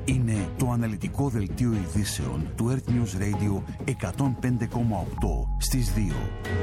Είναι το αναλυτικό δελτίο ειδήσεων του Earth News Radio 105,8 στις 2.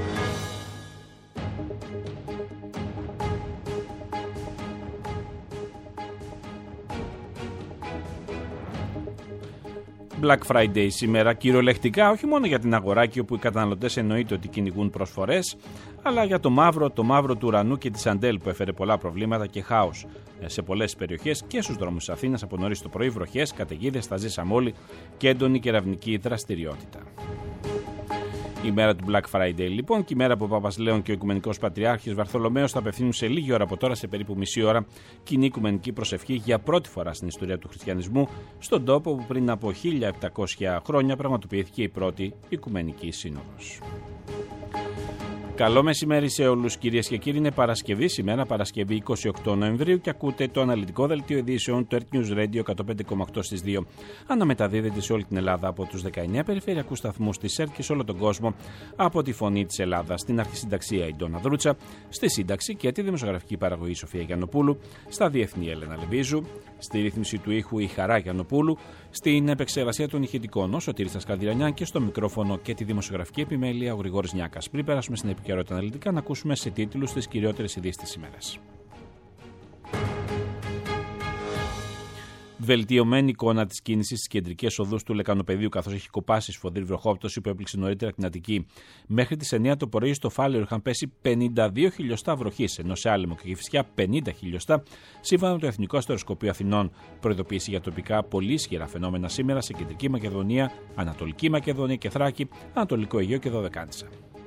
Black Friday σήμερα, κυριολεκτικά όχι μόνο για την αγοράκη όπου οι καταναλωτές εννοείται ότι κυνηγούν προσφορές, αλλά για το μαύρο του ουρανού και τη Αντέλ που έφερε πολλά προβλήματα και χάος σε πολλές περιοχές και στους δρόμους της Αθήνας από νωρίς το πρωί, βροχές, καταιγίδες, τα ζήσαμε όλοι και έντονη κεραυνική δραστηριότητα. Η μέρα του Black Friday λοιπόν και η μέρα που ο Παπασλέων και ο Οικουμενικός Πατριάρχης Βαρθολομαίος θα απευθύνουν σε λίγη ώρα από τώρα, σε περίπου μισή ώρα, κοινή οικουμενική προσευχή για πρώτη φορά στην ιστορία του χριστιανισμού στον τόπο που πριν από 1700 χρόνια πραγματοποιήθηκε η πρώτη Οικουμενική Σύνοδος. Καλό μεσημέρι σε όλους κυρίες και κύριοι. Είναι Παρασκευή σήμερα, Παρασκευή 28 Νοεμβρίου και ακούτε το αναλυτικό δελτίο ειδήσεων του Earth News Radio 105,8 στις 2. Αναμεταδίδεται σε όλη την Ελλάδα από τους 19 περιφερειακούς σταθμούς της ΕΡΤ και σε όλο τον κόσμο από τη Φωνή της Ελλάδας. Στην αρχισυνταξία η Ντόνα Δρούτσα, στη σύνταξη και τη δημοσιογραφική παραγωγή Σοφία Γιαννοπούλου, στα διεθνή Έλενα Λεβίζου, στη ρύθμιση του ήχου η Χαρά Γιαννοπούλου, στην επεξεργασία των ηχητικών ο Σωτήρης Τασκαδηρανιάν και στο μικρόφωνο και τη δημοσιογραφική επιμέλεια ο Γρηγόρης Νιάκας. Πριν περάσουμε στην επικαιρότητα αναλυτικά, να ακούσουμε σε τίτλους τις κυριότερες ειδήσεις της ημέρας. Βελτιωμένη εικόνα της κίνησης στις κεντρικές οδούς του Λεκανοπεδίου, καθώς έχει κοπάσει σφοδρή βροχόπτωση που έπληξε νωρίτερα την Αττική. Μέχρι τις 9 το πρωί στο Φάληρο είχαν πέσει 52 χιλιοστά βροχής, ενώ σε Άλυμο και Κηφισιά 50 χιλιοστά, σύμφωνα με το Εθνικό Αστεροσκοπείο Αθηνών. Προειδοποίηση για τοπικά πολύ ισχυρά φαινόμενα σήμερα σε Κεντρική Μακεδονία, Ανατολική Μακεδονία και Θράκη, Ανατολικό Αιγαίο και Δωδεκάνησα.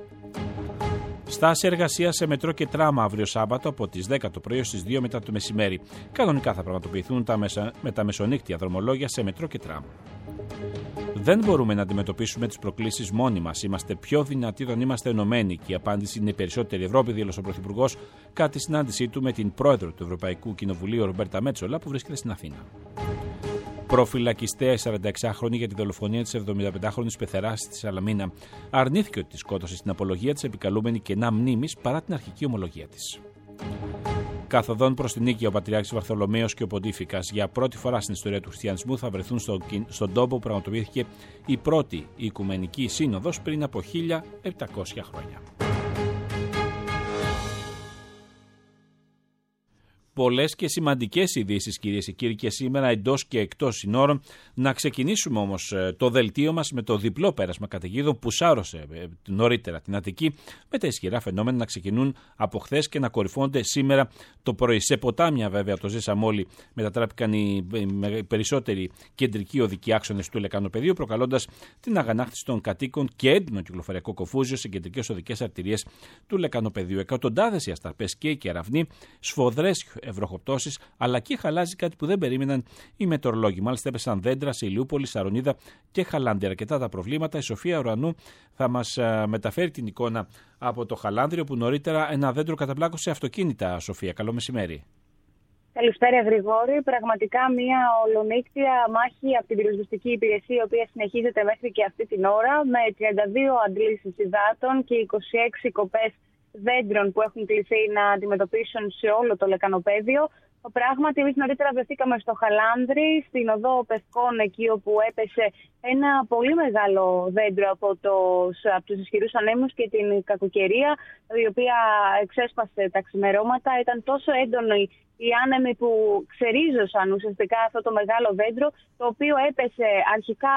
Στάση εργασία σε μετρό και τραμ αύριο Σάββατο από τις 10 το πρωί στις 2 μετά το μεσημέρι. Κανονικά θα πραγματοποιηθούν με τα μεσονύκτια δρομολόγια σε μετρό και τραμ. Δεν μπορούμε να αντιμετωπίσουμε τις προκλήσεις μόνοι μας. Είμαστε πιο δυνατοί όταν είμαστε ενωμένοι και η απάντηση είναι η περισσότερη Ευρώπη, δήλωσε ο Πρωθυπουργός κατά τη συνάντησή του με την πρόεδρο του Ευρωπαϊκού Κοινοβουλίου, Ρομπέρτα Μέτσολα, που βρίσκεται στην Αθήνα. Προφυλακιστέα 46χρονη για τη δολοφονία της 75χρονης πεθεράς στη Σαλαμίνα αρνήθηκε ότι τη σκότωσε στην απολογία της επικαλούμενη κενά μνήμης παρά την αρχική ομολογία της. Καθοδόν προς την νίκη, ο Πατριάρχης Βαρθολομαίος και ο Ποντίφικας για πρώτη φορά στην ιστορία του χριστιανισμού θα βρεθούν στον τόπο που πραγματοποιήθηκε η πρώτη Οικουμενική Σύνοδος πριν από 1700 χρόνια. Πολλές και σημαντικές ειδήσεις, κυρίες και κύριοι, και σήμερα εντός και εκτός συνόρων. Να ξεκινήσουμε όμως το δελτίο μας με το διπλό πέρασμα καταιγίδων που σάρωσε νωρίτερα την Αττική, με τα ισχυρά φαινόμενα να ξεκινούν από χθες και να κορυφώνονται σήμερα το πρωί. Σε ποτάμια, βέβαια, το ζήσαμε όλοι, μετατράπηκαν οι περισσότεροι κεντρικοί οδικοί άξονες του Λεκανοπεδίου, προκαλώντας την αγανάκτηση των κατοίκων και έντονο κυκλοφοριακό κοφούζιο σε κεντρικές οδικές αρτηρίες του Λεκανοπεδίου. Εκατοντάδες οι αστραπές και οι κεραυνοί, σφοδρές βροχοπτώσεις, αλλά και χαλάζει κάτι που δεν περίμεναν οι μετεωρολόγοι. Μάλιστα, έπεσαν δέντρα σε Ηλιούπολη, Σαρονίδα και Χαλάνδρεια. Αρκετά τα προβλήματα. Η Σοφία Ουρανού θα μας μεταφέρει την εικόνα από το Χαλάνδριο, που νωρίτερα ένα δέντρο καταπλάκωσε αυτοκίνητα. Σοφία, καλό μεσημέρι. Καλησπέρα, Γρηγόρη. Πραγματικά μια ολονύκτια μάχη από την πυροσβεστική υπηρεσία, η οποία συνεχίζεται μέχρι και αυτή την ώρα, με 32 αντλήσεις υδάτων και 26 κοπές δέντρων που έχουν κληθεί να αντιμετωπίσουν σε όλο το Λεκανοπέδιο. Πράγματι, εμείς νωρίτερα βρεθήκαμε στο Χαλάνδρι, στην οδό Πευκών, εκεί όπου έπεσε ένα πολύ μεγάλο δέντρο από τους ισχυρούς ανέμους και την κακοκαιρία, η οποία εξέσπασε τα ξημερώματα. Ήταν τόσο έντονη οι άνεμοι που ξερίζωσαν ουσιαστικά αυτό το μεγάλο δέντρο, το οποίο έπεσε αρχικά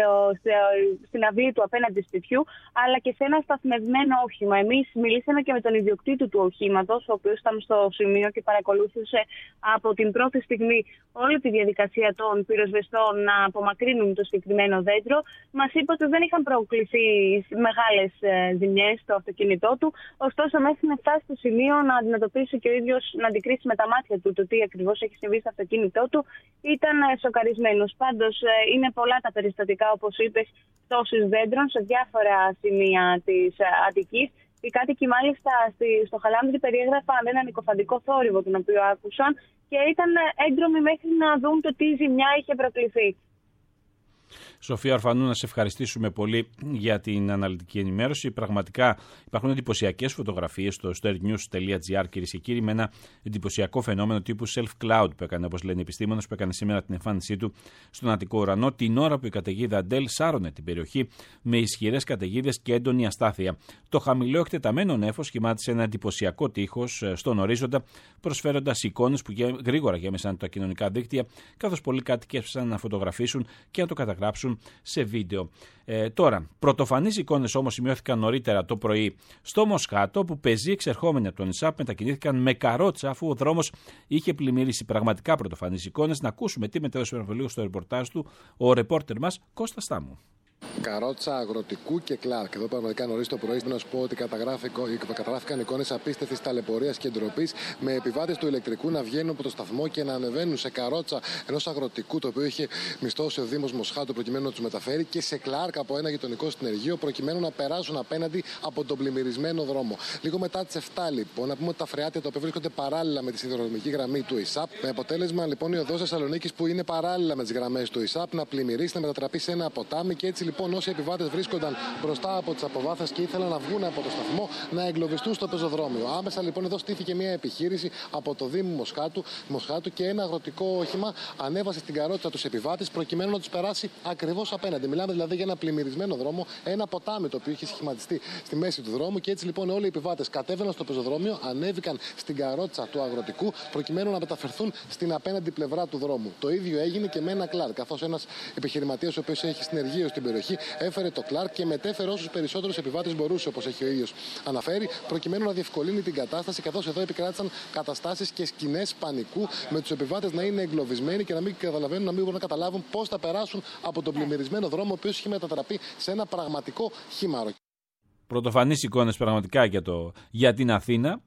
στην αυλή του απέναντι σπιτιού, αλλά και σε ένα σταθμευμένο όχημα. Εμείς μιλήσαμε και με τον ιδιοκτήτη του οχήματος, ο οποίος ήταν στο σημείο και παρακολούθησε από την πρώτη στιγμή όλη τη διαδικασία των πυροσβεστών να απομακρύνουν το συγκεκριμένο δέντρο. Μας είπε ότι δεν είχαν προκληθεί μεγάλες ζημιές στο αυτοκίνητό του, ωστόσο μέχρι να φτάσει στο σημείο να αντιμετωπίσει και ο ίδιος, να αντικρίσει με τα μάτια του το τι ακριβώς έχει συμβεί στο αυτοκίνητό του, ήταν σοκαρισμένος. Πάντως είναι πολλά τα περιστατικά, όπως είπες, τόσους δέντρων σε διάφορα σημεία της Αττικής. Οι κάτοικοι μάλιστα στο Χαλάνδρι περιέγραφαν έναν οικοφαντικό θόρυβο τον οποίο άκουσαν και ήταν έντρομοι μέχρι να δουν το τι ζημιά είχε προκληθεί. Σοφία Ορφανού, να σε ευχαριστήσουμε πολύ για την αναλυτική ενημέρωση. Πραγματικά υπάρχουν εντυπωσιακές φωτογραφίες στο startnews.gr, κυρίες και κύριοι, με ένα εντυπωσιακό φαινόμενο τύπου self-cloud που έκανε, όπως λένε οι επιστήμονες, που έκανε σήμερα την εμφάνισή του στον Αττικό ουρανό, την ώρα που η καταιγίδα Αντέλ σάρωνε την περιοχή με ισχυρές καταιγίδες και έντονη αστάθεια. Το χαμηλό εκτεταμένο νέφος σχημάτισε ένα εντυπωσιακό τείχος στον ορίζοντα, προσφέροντας εικόνες που γρήγορα γέμισαν τα κοινωνικά δίκτυα, καθώς πολλοί κάτοικοι έψαξαν να φωτογραφίσουν και να το καταγράψουν σε βίντεο. Τώρα, πρωτοφανείς εικόνες όμως σημειώθηκαν νωρίτερα το πρωί στο Μοσχάτο, που πεζοί εξερχόμενοι από τον ΙΣΑΠ μετακινήθηκαν με καρότσα, αφού ο δρόμος είχε πλημμυρίσει. Πραγματικά πρωτοφανείς εικόνες. Να ακούσουμε τι μετέδωσε πριν από λίγο στο ρεπορτάζ του ο ρεπόρτερ μας Κώστας Στάμου. Καρότσα Αγροτικού και Κλάρκ. Εδώ πραγματικά νωρίς το πρωί, να σου πω ότι καταγράφηκαν εικόνες απίστευτης ταλαιπωρίας και ντροπής, με επιβάτες του ηλεκτρικού να βγαίνουν από το σταθμό και να ανεβαίνουν σε καρότσα ενός αγροτικού, το οποίο είχε μισθώσει ο Δήμος Μοσχάτου προκειμένου να τους μεταφέρει, και σε Κλάρκ από ένα γειτονικό συνεργείο, προκειμένου να περάσουν απέναντι από τον πλημμυρισμένο δρόμο. Λίγο μετά τις 7, λοιπόν, να πούμε ότι τα φρεάτια, τα οποία βρίσκονται παράλληλα με τη σιδηροδρομική γραμμή του ΙΣΑΠ, με αποτέλεσμα λοιπόν η οδός Θεσσαλονίκης, που είναι παράλληλα με τις γραμμές του ΙΣΑΠ, να πλημμυρίσει, να μετατραπεί σε ένα ποτάμι, και έτσι λοιπόν όσοι επιβάτες βρίσκονταν μπροστά από τις αποβάθρες και ήθελαν να βγουν από το σταθμό, να εγκλωβιστούν στο πεζοδρόμιο. Άμεσα λοιπόν εδώ στήθηκε μια επιχείρηση από το Δήμο Μοσχάτου και ένα αγροτικό όχημα ανέβασε στην καρότσα τους επιβάτες προκειμένου να τους περάσει ακριβώς απέναντι. Μιλάμε δηλαδή για ένα πλημμυρισμένο δρόμο, ένα ποτάμι το οποίο είχε σχηματιστεί στη μέση του δρόμου, και έτσι λοιπόν όλοι οι επιβάτες κατέβαιναν στο πεζοδρόμιο, ανέβηκαν στην καρότσα του αγροτικού προκειμένου να μεταφερθούν στην απέναντι πλευρά του δρόμου. Το ίδιο έγινε και με ένα Κλάρκ, καθώς ένας επιχειρηματίας ο οποίος έχει συνεργείο στην περιοχή έφερε το Κλάρκ και μετέφερε όσους περισσότερους επιβάτες μπορούσε, όπως έχει ο ίδιος αναφέρει, προκειμένου να διευκολύνει την κατάσταση, καθώς εδώ επικράτησαν καταστάσεις και σκηνές πανικού, με τους επιβάτες να είναι εγκλωβισμένοι και να μην καταλαβαίνουν, να μην μπορούν να καταλάβουν πώς θα περάσουν από τον πλημμυρισμένο δρόμο, ο οποίος είχε μετατραπεί σε ένα πραγματικό χήμαρο. Πρωτοφανείς εικόνες πραγματικά για την Αθήνα,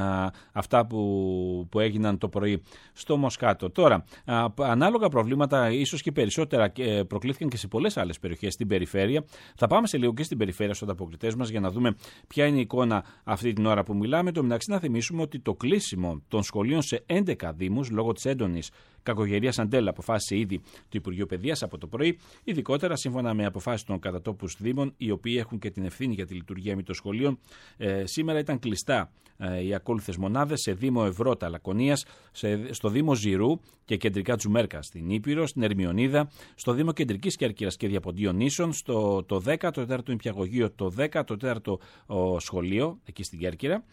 αυτά που έγιναν το πρωί στο Μοσχάτο. Τώρα, ανάλογα προβλήματα, ίσως και περισσότερα, προκλήθηκαν και σε πολλές άλλες περιοχές στην περιφέρεια. Θα πάμε σε λίγο και στην περιφέρεια στους ανταποκριτές μας για να δούμε ποια είναι η εικόνα αυτή την ώρα που μιλάμε. Το μεταξύ, να θυμίσουμε ότι το κλείσιμο των σχολείων σε 11 δήμους λόγω της έντονης κακογερίας Αντέλ αποφάσισε ήδη το Υπουργείο Παιδείας από το πρωί, ειδικότερα σύμφωνα με αποφάσεις των κατατόπους δήμων, οι οποίοι έχουν και την ευθύνη για τη λειτουργία των σχολείων. Σήμερα ήταν κλειστά οι ακόλουθες μονάδες σε Δήμο Ευρώτα Λακωνίας, στο Δήμο Ζηρού και κεντρικά Τζουμέρκα στην Ήπειρο, στην Ερμιονίδα, στο Δήμο Κεντρικής Κέρκυρας και Διαποντίων Νήσων, στο 14ο Νηπιαγωγείο, το 14ο σχολείο εκεί στην Κέρκυρα,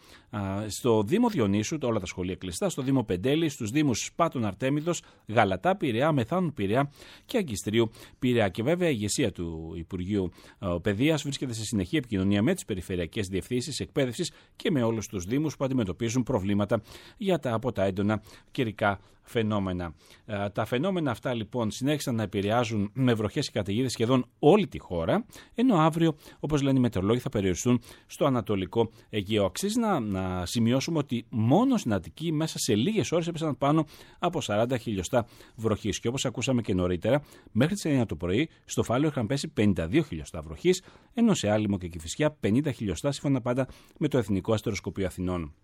στο Δήμο Διονύσου, όλα τα σχολεία κλειστά, στο Δήμο Πεντέλη, στους Δήμους Σπάτων Αρτέμιδος, Γαλατά Πειραιά, Μεθάνων Πειραιά και Αγκιστρίου Πειραιά. Και βέβαια η ηγεσία του Υπουργείου Παιδείας βρίσκεται σε συνεχή επικοινωνία με τις περιφερειακές διευθύνσεις εκπαίδευσης και με όλους τους Δήμους που αντιμετωπίζουν προβλήματα από τα έντονα καιρικά φαινόμενα. Τα φαινόμενα αυτά λοιπόν συνέχισαν να επηρεάζουν με βροχές και καταιγίδες σχεδόν όλη τη χώρα, ενώ αύριο, όπως λένε οι μετεωρολόγοι, θα περιοριστούν στο Ανατολικό Αιγαίο. Αξίζει να σημειώσουμε ότι μόνο στην Αττική μέσα σε λίγες ώρες έπεσαν πάνω από 40 χιλιοστά βροχής. Και όπως ακούσαμε και νωρίτερα, μέχρι τις 9 το πρωί στο Φάλαιο είχαν πέσει 52 χιλιοστά βροχής, ενώ σε Άλυμο και Κηφισιά 50 χιλιοστά, σύμφωνα πάντα με το Εθνικό Αστεροσκοπείο Αθηνών.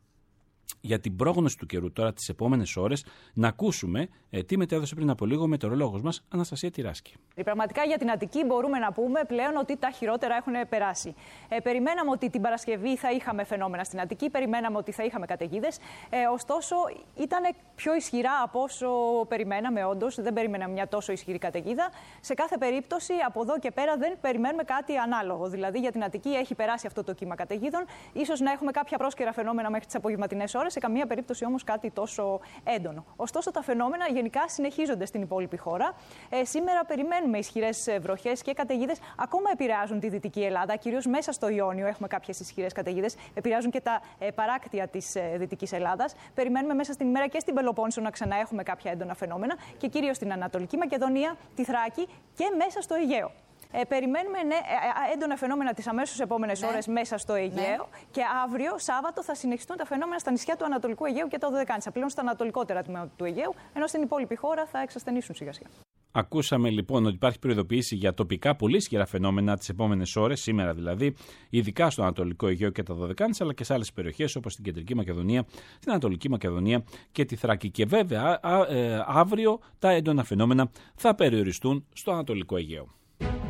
Για την πρόγνωση του καιρού τώρα τις επόμενες ώρες, να ακούσουμε τι μετέδωσε πριν από λίγο ο μετεωρολόγος μας Αναστασία Τυράσκη. Πραγματικά για την Αττική μπορούμε να πούμε πλέον ότι τα χειρότερα έχουν περάσει. Περιμέναμε ότι την Παρασκευή θα είχαμε φαινόμενα στην Αττική, περιμέναμε ότι θα είχαμε καταιγίδες. Ωστόσο, ήταν πιο ισχυρά από όσο περιμέναμε, όντως. Δεν περιμέναμε μια τόσο ισχυρή καταιγίδα. Σε κάθε περίπτωση, από εδώ και πέρα δεν περιμένουμε κάτι ανάλογο. Δηλαδή, για την Αττική έχει περάσει αυτό το κύμα καταιγίδων. Ίσως να έχουμε κάποια πρόσκαιρα φαινόμενα μέχρι τις απογευματινές ώρες. Σε καμία περίπτωση όμως κάτι τόσο έντονο. Ωστόσο, τα φαινόμενα γενικά συνεχίζονται στην υπόλοιπη χώρα. Σήμερα περιμένουμε ισχυρές βροχές και καταιγίδες. Ακόμα επηρεάζουν τη Δυτική Ελλάδα, κυρίως μέσα στο Ιόνιο έχουμε κάποιες ισχυρές καταιγίδες. Επηρεάζουν και τα παράκτια της Δυτικής Ελλάδας. Περιμένουμε μέσα στην ημέρα και στην Πελοπόννησο να ξαναέχουμε κάποια έντονα φαινόμενα και κυρίως στην Ανατολική Μακεδονία, τη Θράκη και μέσα στο Αιγαίο. Περιμένουμε έντονα φαινόμενα τις αμέσως επόμενες ώρες μέσα στο Αιγαίο και αύριο, Σάββατο, θα συνεχιστούν τα φαινόμενα στα νησιά του Ανατολικού Αιγαίου και τα Δωδεκάνησα, πλέον στα ανατολικότερα τμήματα του Αιγαίου, ενώ στην υπόλοιπη χώρα θα εξασθενήσουν σιγά-σιγά. Ακούσαμε λοιπόν ότι υπάρχει προειδοποίηση για τοπικά πολύ ισχυρά φαινόμενα τις επόμενες ώρες, σήμερα δηλαδή, ειδικά στο Ανατολικό Αιγαίο και τα Δωδεκάνησα, αλλά και σε άλλες περιοχές όπως στην Κεντρική Μακεδονία, στην Ανατολική Μακεδονία και τη Θράκη. Και βέβαια αύριο τα έντονα φαινόμενα θα περιοριστούν στο Ανατολικό Αιγαίο.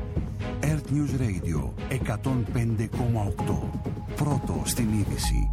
Earth News Radio 105,8. Πρώτο στην είδηση.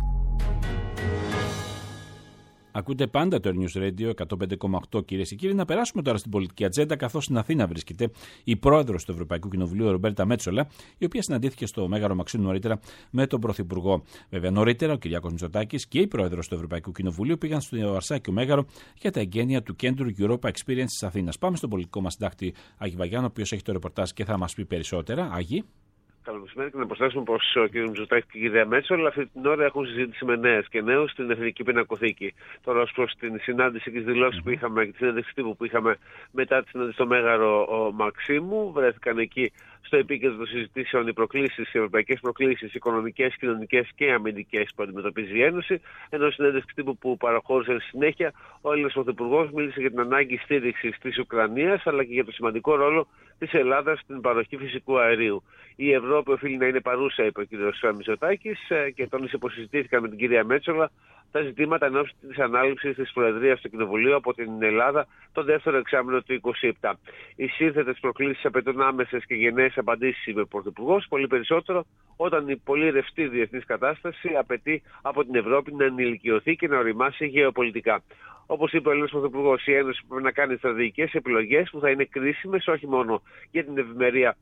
Ακούτε πάντα το News Radio 105,8, κυρίες και κύριοι. Να περάσουμε τώρα στην πολιτική ατζέντα, καθώς στην Αθήνα βρίσκεται η πρόεδρος του Ευρωπαϊκού Κοινοβουλίου, Ρομπέρτα Μέτσολα, η οποία συναντήθηκε στο Μέγαρο Μαξίμου νωρίτερα με τον Πρωθυπουργό. Βέβαια, νωρίτερα ο Κυριάκος Μητσοτάκης και η πρόεδρος του Ευρωπαϊκού Κοινοβουλίου πήγαν στο Αρσάκιο Μέγαρο για τα εγγένεια του κέντρου Europa Experience της Αθήνας. Πάμε στον πολιτικό μας συντάκτη Άγη Βαγιάννη, ο οποίος έχει το ρεπορτάζ και θα μας πει περισσότερα. Άγη. Καλό μεσημέρι, και να προσθέσουμε πως ο κ. Μητσοτάκης και η κυρία Μέτσολα αυτή την ώρα έχουν συζήτηση με νέες και νέους στην Εθνική Πινακοθήκη. Τώρα, ως προς την συνάντηση και τις δηλώσεις που είχαμε και τη συνέντευξη τύπου που είχαμε μετά τη συνάντηση στο Μέγαρο Μαξίμου, βρέθηκαν εκεί στο επίκεντρο των συζητήσεων οι προκλήσεις, οι ευρωπαϊκές προκλήσεις, οικονομικές, κοινωνικές και αμυντικές που αντιμετωπίζει η Ένωση. Ενώ στη συνέντευξη τύπου που παραχώρησε στη συνέχεια, ο Έλληνας Πρωθυπουργός μίλησε για την ανάγκη στήριξης της Ουκρανίας αλλά και για το σημαντικό ρόλο της Ελλάδας στην παροχή φυσικού αερίου. Η Ευρώπη οφείλει να είναι παρούσα, είπε ο κ. Μητσοτάκης, και τόνισε πως συζητήθηκαν με την κυρία Μέτσολα τα ζητήματα εν ώψη της ανάληψης της Προεδρίας του Κοινοβουλίου από την Ελλάδα το δεύτερο εξάμηνο του 2027. Οι σύνθετες προκλήσεις απαιτούν άμεσες και γενναίες απαντήσεις, είπε ο Πρωθυπουργός, πολύ περισσότερο όταν η πολύ ρευστή διεθνής κατάσταση απαιτεί από την Ευρώπη να ενηλικιωθεί και να ωριμάσει γεωπολιτικά. Όπως είπε ο Έλληνας Πρωθυπουργός, η Ένωση πρέπει να κάνει στρατηγικές επιλογές που θα είναι κρίσιμες όχι μόνο για την ευημερία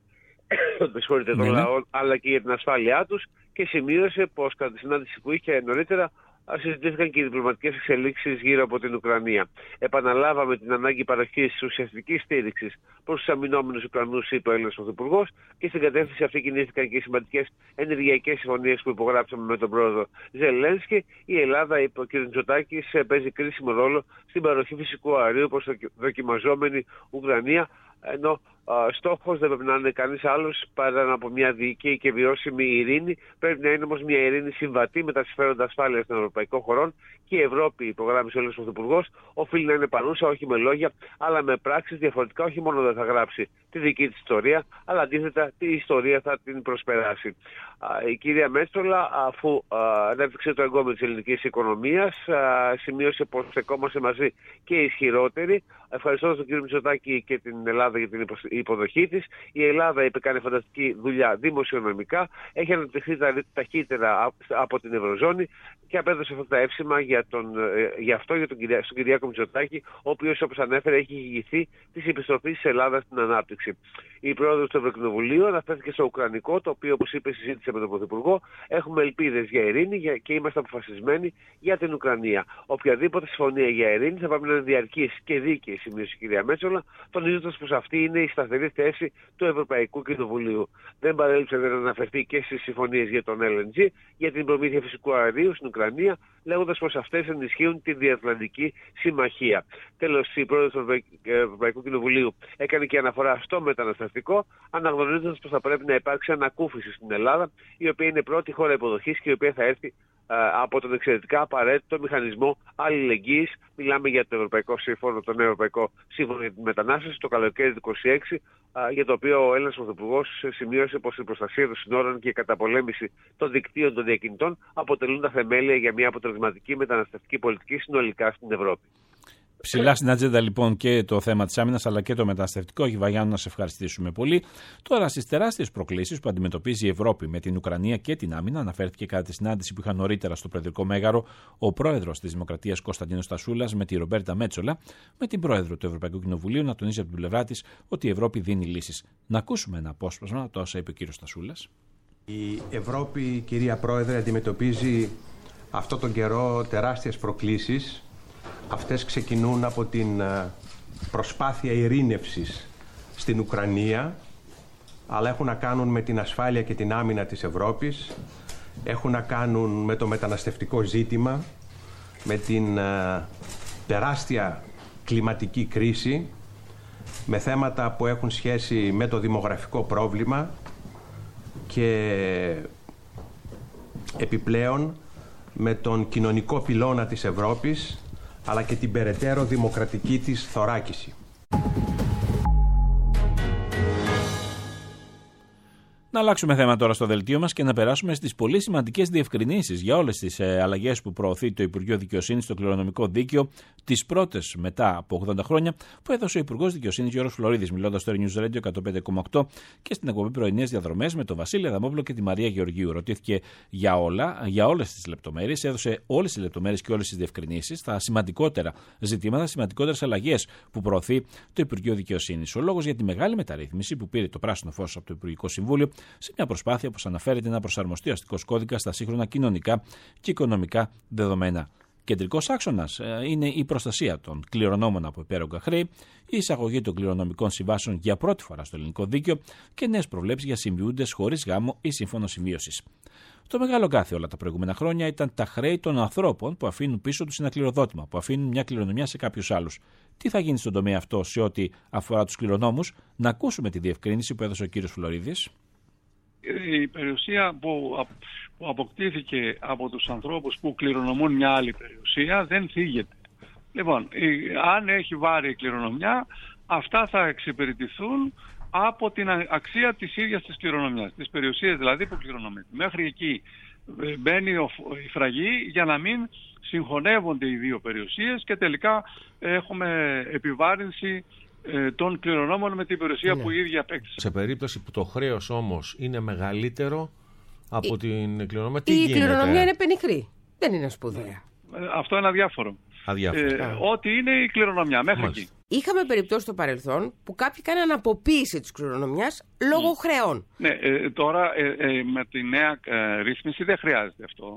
των λαών, αλλά και για την ασφάλειά τους, και σημείωσε πως κατά τη συνάντηση που είχε νωρίτερα συζητήθηκαν και οι διπλωματικές εξελίξεις γύρω από την Ουκρανία. Επαναλάβαμε την ανάγκη παροχής ουσιαστικής στήριξης προς τους αμυνόμενους Ουκρανούς, είπε ο Έλληνας Πρωθυπουργός, και στην κατεύθυνση αυτή κινήθηκαν και οι σημαντικές ενεργειακές συμφωνίες που υπογράψαμε με τον πρόεδρο Ζελένσκι. Η Ελλάδα, είπε ο κ. Μητσοτάκης, παίζει κρίσιμο ρόλο στην παροχή φυσικού αερίου προς τη δοκιμαζόμενη Ουκρανία, ενώ στόχος δεν πρέπει να είναι κανείς άλλος παρά από μια δίκαιη και βιώσιμη ειρήνη. Πρέπει να είναι όμως μια ειρήνη συμβατή με τα συμφέροντα ασφάλειας των ευρωπαϊκών χωρών, και η Ευρώπη, υπογράμμισε ο Έλληνας Πρωθυπουργός, οφείλει να είναι παρούσα όχι με λόγια αλλά με πράξεις. Διαφορετικά όχι μόνο δεν θα γράψει τη δική της ιστορία, αλλά αντίθετα τη ιστορία θα την προσπεράσει. Η κυρία Μέτσολα, αφού ανέπτυξε το εγκόμιο της ελληνικής οικονομίας, σημείωσε πως στεκόμαστε μαζί και ισχυρότεροι, ευχαριστώντας τον κύριο Μητσοτάκη και την Ελλάδα για την υποδοχή της. Η Ελλάδα, είπε, κάνει φανταστική δουλειά δημοσιονομικά, έχει αναπτυχθεί ταχύτερα από την Ευρωζώνη και απέδωσε αυτά τα εύσημα στον Κυριάκο Μητσοτάκη, ο οποίος, όπως ανέφερε, έχει ηγηθεί της επιστροφής της Ελλάδας στην ανάπτυξη. Η πρόεδρος του Ευρωκοινοβουλίου αναφέρθηκε στο Ουκρανικό, το οποίο, όπως είπε, συζήτησε με τον Πρωθυπουργό. Έχουμε ελπίδες για ειρήνη και είμαστε αποφασισμένοι για την Ουκρανία. Οποιαδήποτε συμφωνία για ειρήνη θα πρέπει να είναι διαρκής και δίκαιη, σημείωσε η κυρία Μέτσολα, τονίζοντας πως αυτή είναι η σταθερή θέση του Ευρωπαϊκού Κοινοβουλίου. Δεν παρέλειψε να αναφερθεί και στις συμφωνίες για τον LNG, για την προμήθεια φυσικού αερίου στην Ουκρανία, λέγοντας πως αυτές ενισχύουν τη Διατλαντική Συμμαχία. Τέλος, η πρόεδρος του Ευρωπαϊκού Κοινοβουλίου έκανε και αναφορά στο μεταναστευτικό, αναγνωρίζοντας πως θα πρέπει να υπάρξει ανακούφιση στην Ελλάδα, η οποία είναι πρώτη χώρα υποδοχής και η οποία θα έρθει από τον εξαιρετικά απαραίτητο μηχανισμό αλληλεγγύης. Μιλάμε για το Ευρωπαϊκό Σύμφωνο, τον Ευρωπαϊκό Σύμφωνο για τη Μετανάστευση, το καλοκαίρι του 2026, για το οποίο ο Έλληνας Πρωθυπουργός σημείωσε πως η προστασία των συνόρων και η καταπολέμηση των δικτύων των διακινητών αποτελούν τα θεμέλια για μια αποτελεσματική μεταναστευτική πολιτική συνολικά στην Ευρώπη. Ψηλά στην ατζέντα λοιπόν και το θέμα της άμυνας αλλά και το μεταναστευτικό. Γιβαγιάννου, να σε ευχαριστήσουμε πολύ. Τώρα, στις τεράστιες προκλήσεις που αντιμετωπίζει η Ευρώπη με την Ουκρανία και την άμυνα, αναφέρθηκε κατά τη συνάντηση που είχαν νωρίτερα στο Προεδρικό Μέγαρο ο πρόεδρος της Δημοκρατίας Κωνσταντίνος Στασούλας με τη Ρομπέρτα Μέτσολα, με την πρόεδρο του Ευρωπαϊκού Κοινοβουλίου να τονίζει από την πλευρά της ότι η Ευρώπη δίνει λύσεις. Να ακούσουμε ένα απόσπασμα το όσα είπε ο κύριος Στασούλας. Η Ευρώπη, κυρία Πρόεδρε, αντιμετωπίζει αυτόν τον καιρό τεράστιες προκλήσεις. Αυτές ξεκινούν από την προσπάθεια ειρήνευσης στην Ουκρανία, αλλά έχουν να κάνουν με την ασφάλεια και την άμυνα της Ευρώπης, έχουν να κάνουν με το μεταναστευτικό ζήτημα, με την τεράστια κλιματική κρίση, με θέματα που έχουν σχέση με το δημογραφικό πρόβλημα και επιπλέον με τον κοινωνικό πυλώνα της Ευρώπης, αλλά και την περαιτέρω δημοκρατική της θωράκιση. Να αλλάξουμε θέμα τώρα στο δελτίο μας και να περάσουμε στις πολύ σημαντικές διευκρινήσεις για όλες τις αλλαγές που προωθεί το Υπουργείο Δικαιοσύνης στο κληρονομικό δίκαιο, τις πρώτες μετά από 80 χρόνια, που έδωσε ο Υπουργός Δικαιοσύνης Γιώργος Φλωρίδης, μιλώντας στο News Radio 105,8 και στην εκπομπή Πρωινές Διαδρομές με τον Βασίλη Αδαμόπουλο και τη Μαρία Γεωργίου. Ρωτήθηκε για όλες τις λεπτομέρειες, έδωσε όλες τις λεπτομέρειες και όλες τις διευκρινήσεις, τα σημαντικότερα ζητήματα, σημαντικότερες αλλαγές που προωθεί το Υπουργείο Δικαιοσύνης. Ο λόγος για τη μεγάλη μεταρρύθμιση που πήρε το πράσινο φως από το Υπουργικό Συμβούλιο, σε μια προσπάθεια, όπως αναφέρεται, να προσαρμοστεί ο αστικός κώδικας στα σύγχρονα κοινωνικά και οικονομικά δεδομένα. Κεντρικός άξονας είναι η προστασία των κληρονόμων από υπέρογκα χρέη, η εισαγωγή των κληρονομικών συμβάσεων για πρώτη φορά στο ελληνικό δίκαιο και νέες προβλέψεις για συμβιούντες χωρίς γάμο ή σύμφωνο συμβίωσης. Το μεγάλο κάθε όλα τα προηγούμενα χρόνια ήταν τα χρέη των ανθρώπων που αφήνουν πίσω τους ένα κληροδότημα, που αφήνουν μια κληρονομιά σε κάποιους άλλους. Τι θα γίνει στον τομέα αυτό σε ό,τι αφορά τους κληρονόμους? Να ακούσουμε τη διευκρίνηση που έδωσε ο κύριος Φλωρίδης. Η περιουσία που αποκτήθηκε από τους ανθρώπους που κληρονομούν μια άλλη περιουσία δεν θίγεται. Λοιπόν, αν έχει βάρη η κληρονομιά, αυτά θα εξυπηρετηθούν από την αξία της ίδιας της κληρονομιάς, της περιουσίας δηλαδή που κληρονομείται. Μέχρι εκεί μπαίνει η φραγή για να μην συγχωνεύονται οι δύο περιουσίες και τελικά έχουμε επιβάρυνση των κληρονόμων με την περιουσία που η ίδια απέκτησε. Σε περίπτωση που το χρέος όμως είναι μεγαλύτερο από την κληρονομιά, τι γίνεται? Η κληρονομιά είναι πενιχρή, δεν είναι σπουδαία. Αυτό είναι αδιάφορο. Ό,τι είναι η κληρονομιά, μέχρι εκεί. Είχαμε περιπτώσει στο παρελθόν που κάποιοι κάναν αποποίηση της κληρονομιάς λόγω χρεών. Ναι, τώρα με τη νέα ρύθμιση δεν χρειάζεται αυτό.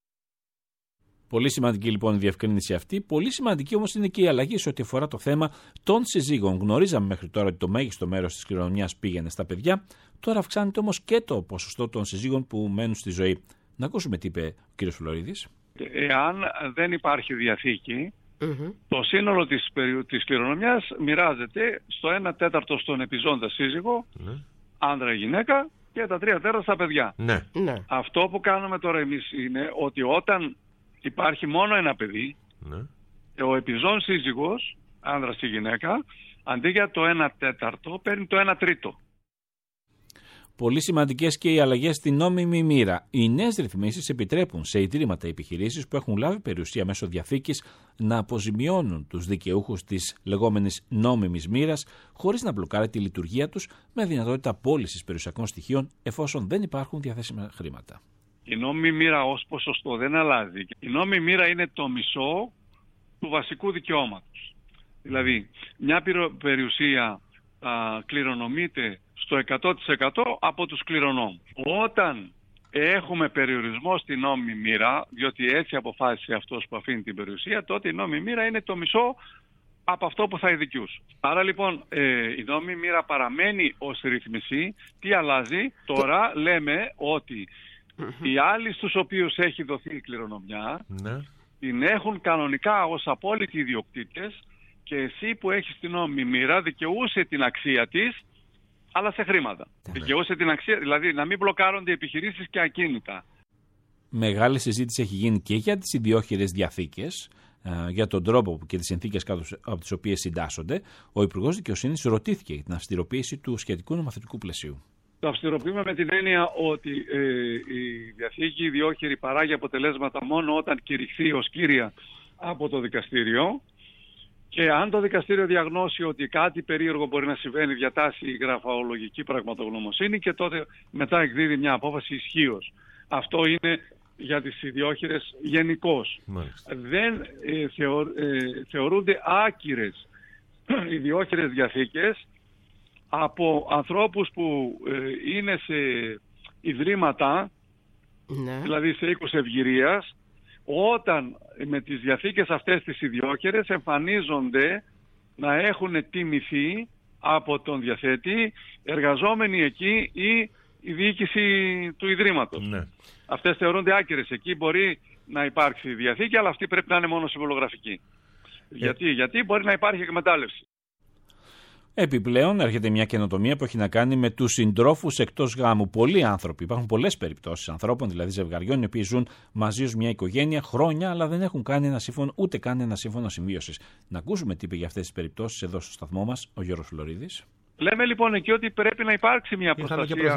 Πολύ σημαντική λοιπόν η διευκρίνηση αυτή. Πολύ σημαντική όμως είναι και η αλλαγή σε ό,τι αφορά το θέμα των συζύγων. Γνωρίζαμε μέχρι τώρα ότι το μέγιστο μέρος της κληρονομιάς πήγαινε στα παιδιά. Τώρα αυξάνεται όμως και το ποσοστό των συζύγων που μένουν στη ζωή. Να ακούσουμε τι είπε ο κ. Φλωρίδης. Εάν δεν υπάρχει διαθήκη, το σύνολο της κληρονομιάς μοιράζεται στο 1/4 στον επιζώντα σύζυγο, άνδρα ή γυναίκα, και τα 3/4 στα παιδιά. Αυτό που κάνουμε τώρα εμείς είναι ότι όταν υπάρχει μόνο ένα παιδί, ο επιζών σύζυγος, άνδρας ή γυναίκα, αντί για το 1/4 παίρνει το 1/3. Πολύ σημαντικές και οι αλλαγές στην νόμιμη μοίρα. Οι νέες ρυθμίσεις επιτρέπουν σε ιδρύματα ή επιχειρήσεις που έχουν λάβει περιουσία μέσω διαθήκης να αποζημιώνουν τους δικαιούχους της λεγόμενης νόμιμης μοίρας, χωρίς να μπλοκάρει τη λειτουργία τους, με δυνατότητα πώλησης περιουσιακών στοιχείων εφόσον δεν υπάρχουν διαθέσιμα χρήματα. Η νόμιμη μοίρα ως ποσοστό δεν αλλάζει. Η νόμιμη μοίρα είναι το μισό του βασικού δικαιώματος. Δηλαδή, μια περιουσία κληρονομείται στο 100% από τους κληρονόμους. Όταν έχουμε περιορισμό στη νόμιμη μοίρα, διότι έτσι αποφάσισε αυτός που αφήνει την περιουσία, τότε η νόμιμη μοίρα είναι το μισό από αυτό που θα ειδικιούσε. Άρα λοιπόν η νόμιμη μοίρα παραμένει ως ρύθμιση. Τι αλλάζει? Τώρα λέμε ότι οι άλλοι στους οποίους έχει δοθεί η κληρονομιά την έχουν κανονικά ως απόλυτοι ιδιοκτήτες και εσύ που έχεις την νόμιμη μοίρα δικαιούσε την αξία της, αλλά σε χρήματα. Δικαιούσε την αξία, δηλαδή να μην μπλοκάρονται επιχειρήσεις και ακίνητα. Μεγάλη συζήτηση έχει γίνει και για τις ιδιόχειρες διαθήκες, για τον τρόπο και τις συνθήκες κάτω από τις οποίες συντάσσονται. Ο Υπουργός Δικαιοσύνης ρωτήθηκε για την αυστηροποίηση του σχετικού νομοθετικού πλαισίου. Το αυστηροποιούμε με την έννοια ότι η διαθήκη ιδιόχειρη παράγει αποτελέσματα μόνο όταν κηρυχθεί ως κύρια από το δικαστήριο. Και αν το δικαστήριο διαγνώσει ότι κάτι περίεργο μπορεί να συμβαίνει, διατάσσει η γραφολογική πραγματογνωμοσύνη και τότε μετά εκδίδει μια απόφαση ισχύως. Αυτό είναι για τις ιδιόχειρες γενικώς. Δεν θεωρούνται άκυρες ιδιόχειρες διαθήκες από ανθρώπους που είναι σε ιδρύματα, δηλαδή σε οίκους ευγυρίας, όταν με τις διαθήκες αυτές τις ιδιόχειρες εμφανίζονται να έχουν τιμηθεί από τον διαθέτη, εργαζόμενοι εκεί ή η διοίκηση του ιδρύματος. Αυτές θεωρούνται άκυρες. Εκεί μπορεί να υπάρξει διαθήκη, αλλά αυτή πρέπει να είναι μόνο συμβολογραφική. Γιατί μπορεί να υπάρχει εκμετάλλευση. Επιπλέον, έρχεται μια καινοτομία που έχει να κάνει με τους συντρόφους εκτός γάμου. Πολλοί άνθρωποι, υπάρχουν πολλές περιπτώσεις ανθρώπων, δηλαδή ζευγαριών, οι οποίοι ζουν μαζί ως μια οικογένεια χρόνια, αλλά δεν έχουν κάνει ένα σύμφωνο, ούτε καν ένα σύμφωνο συμβίωσης. Να ακούσουμε τι είπε για αυτές τις περιπτώσεις εδώ στο σταθμό μας ο Γιώργος Φλωρίδης. Λέμε λοιπόν εκεί ότι πρέπει να υπάρξει μια προστασία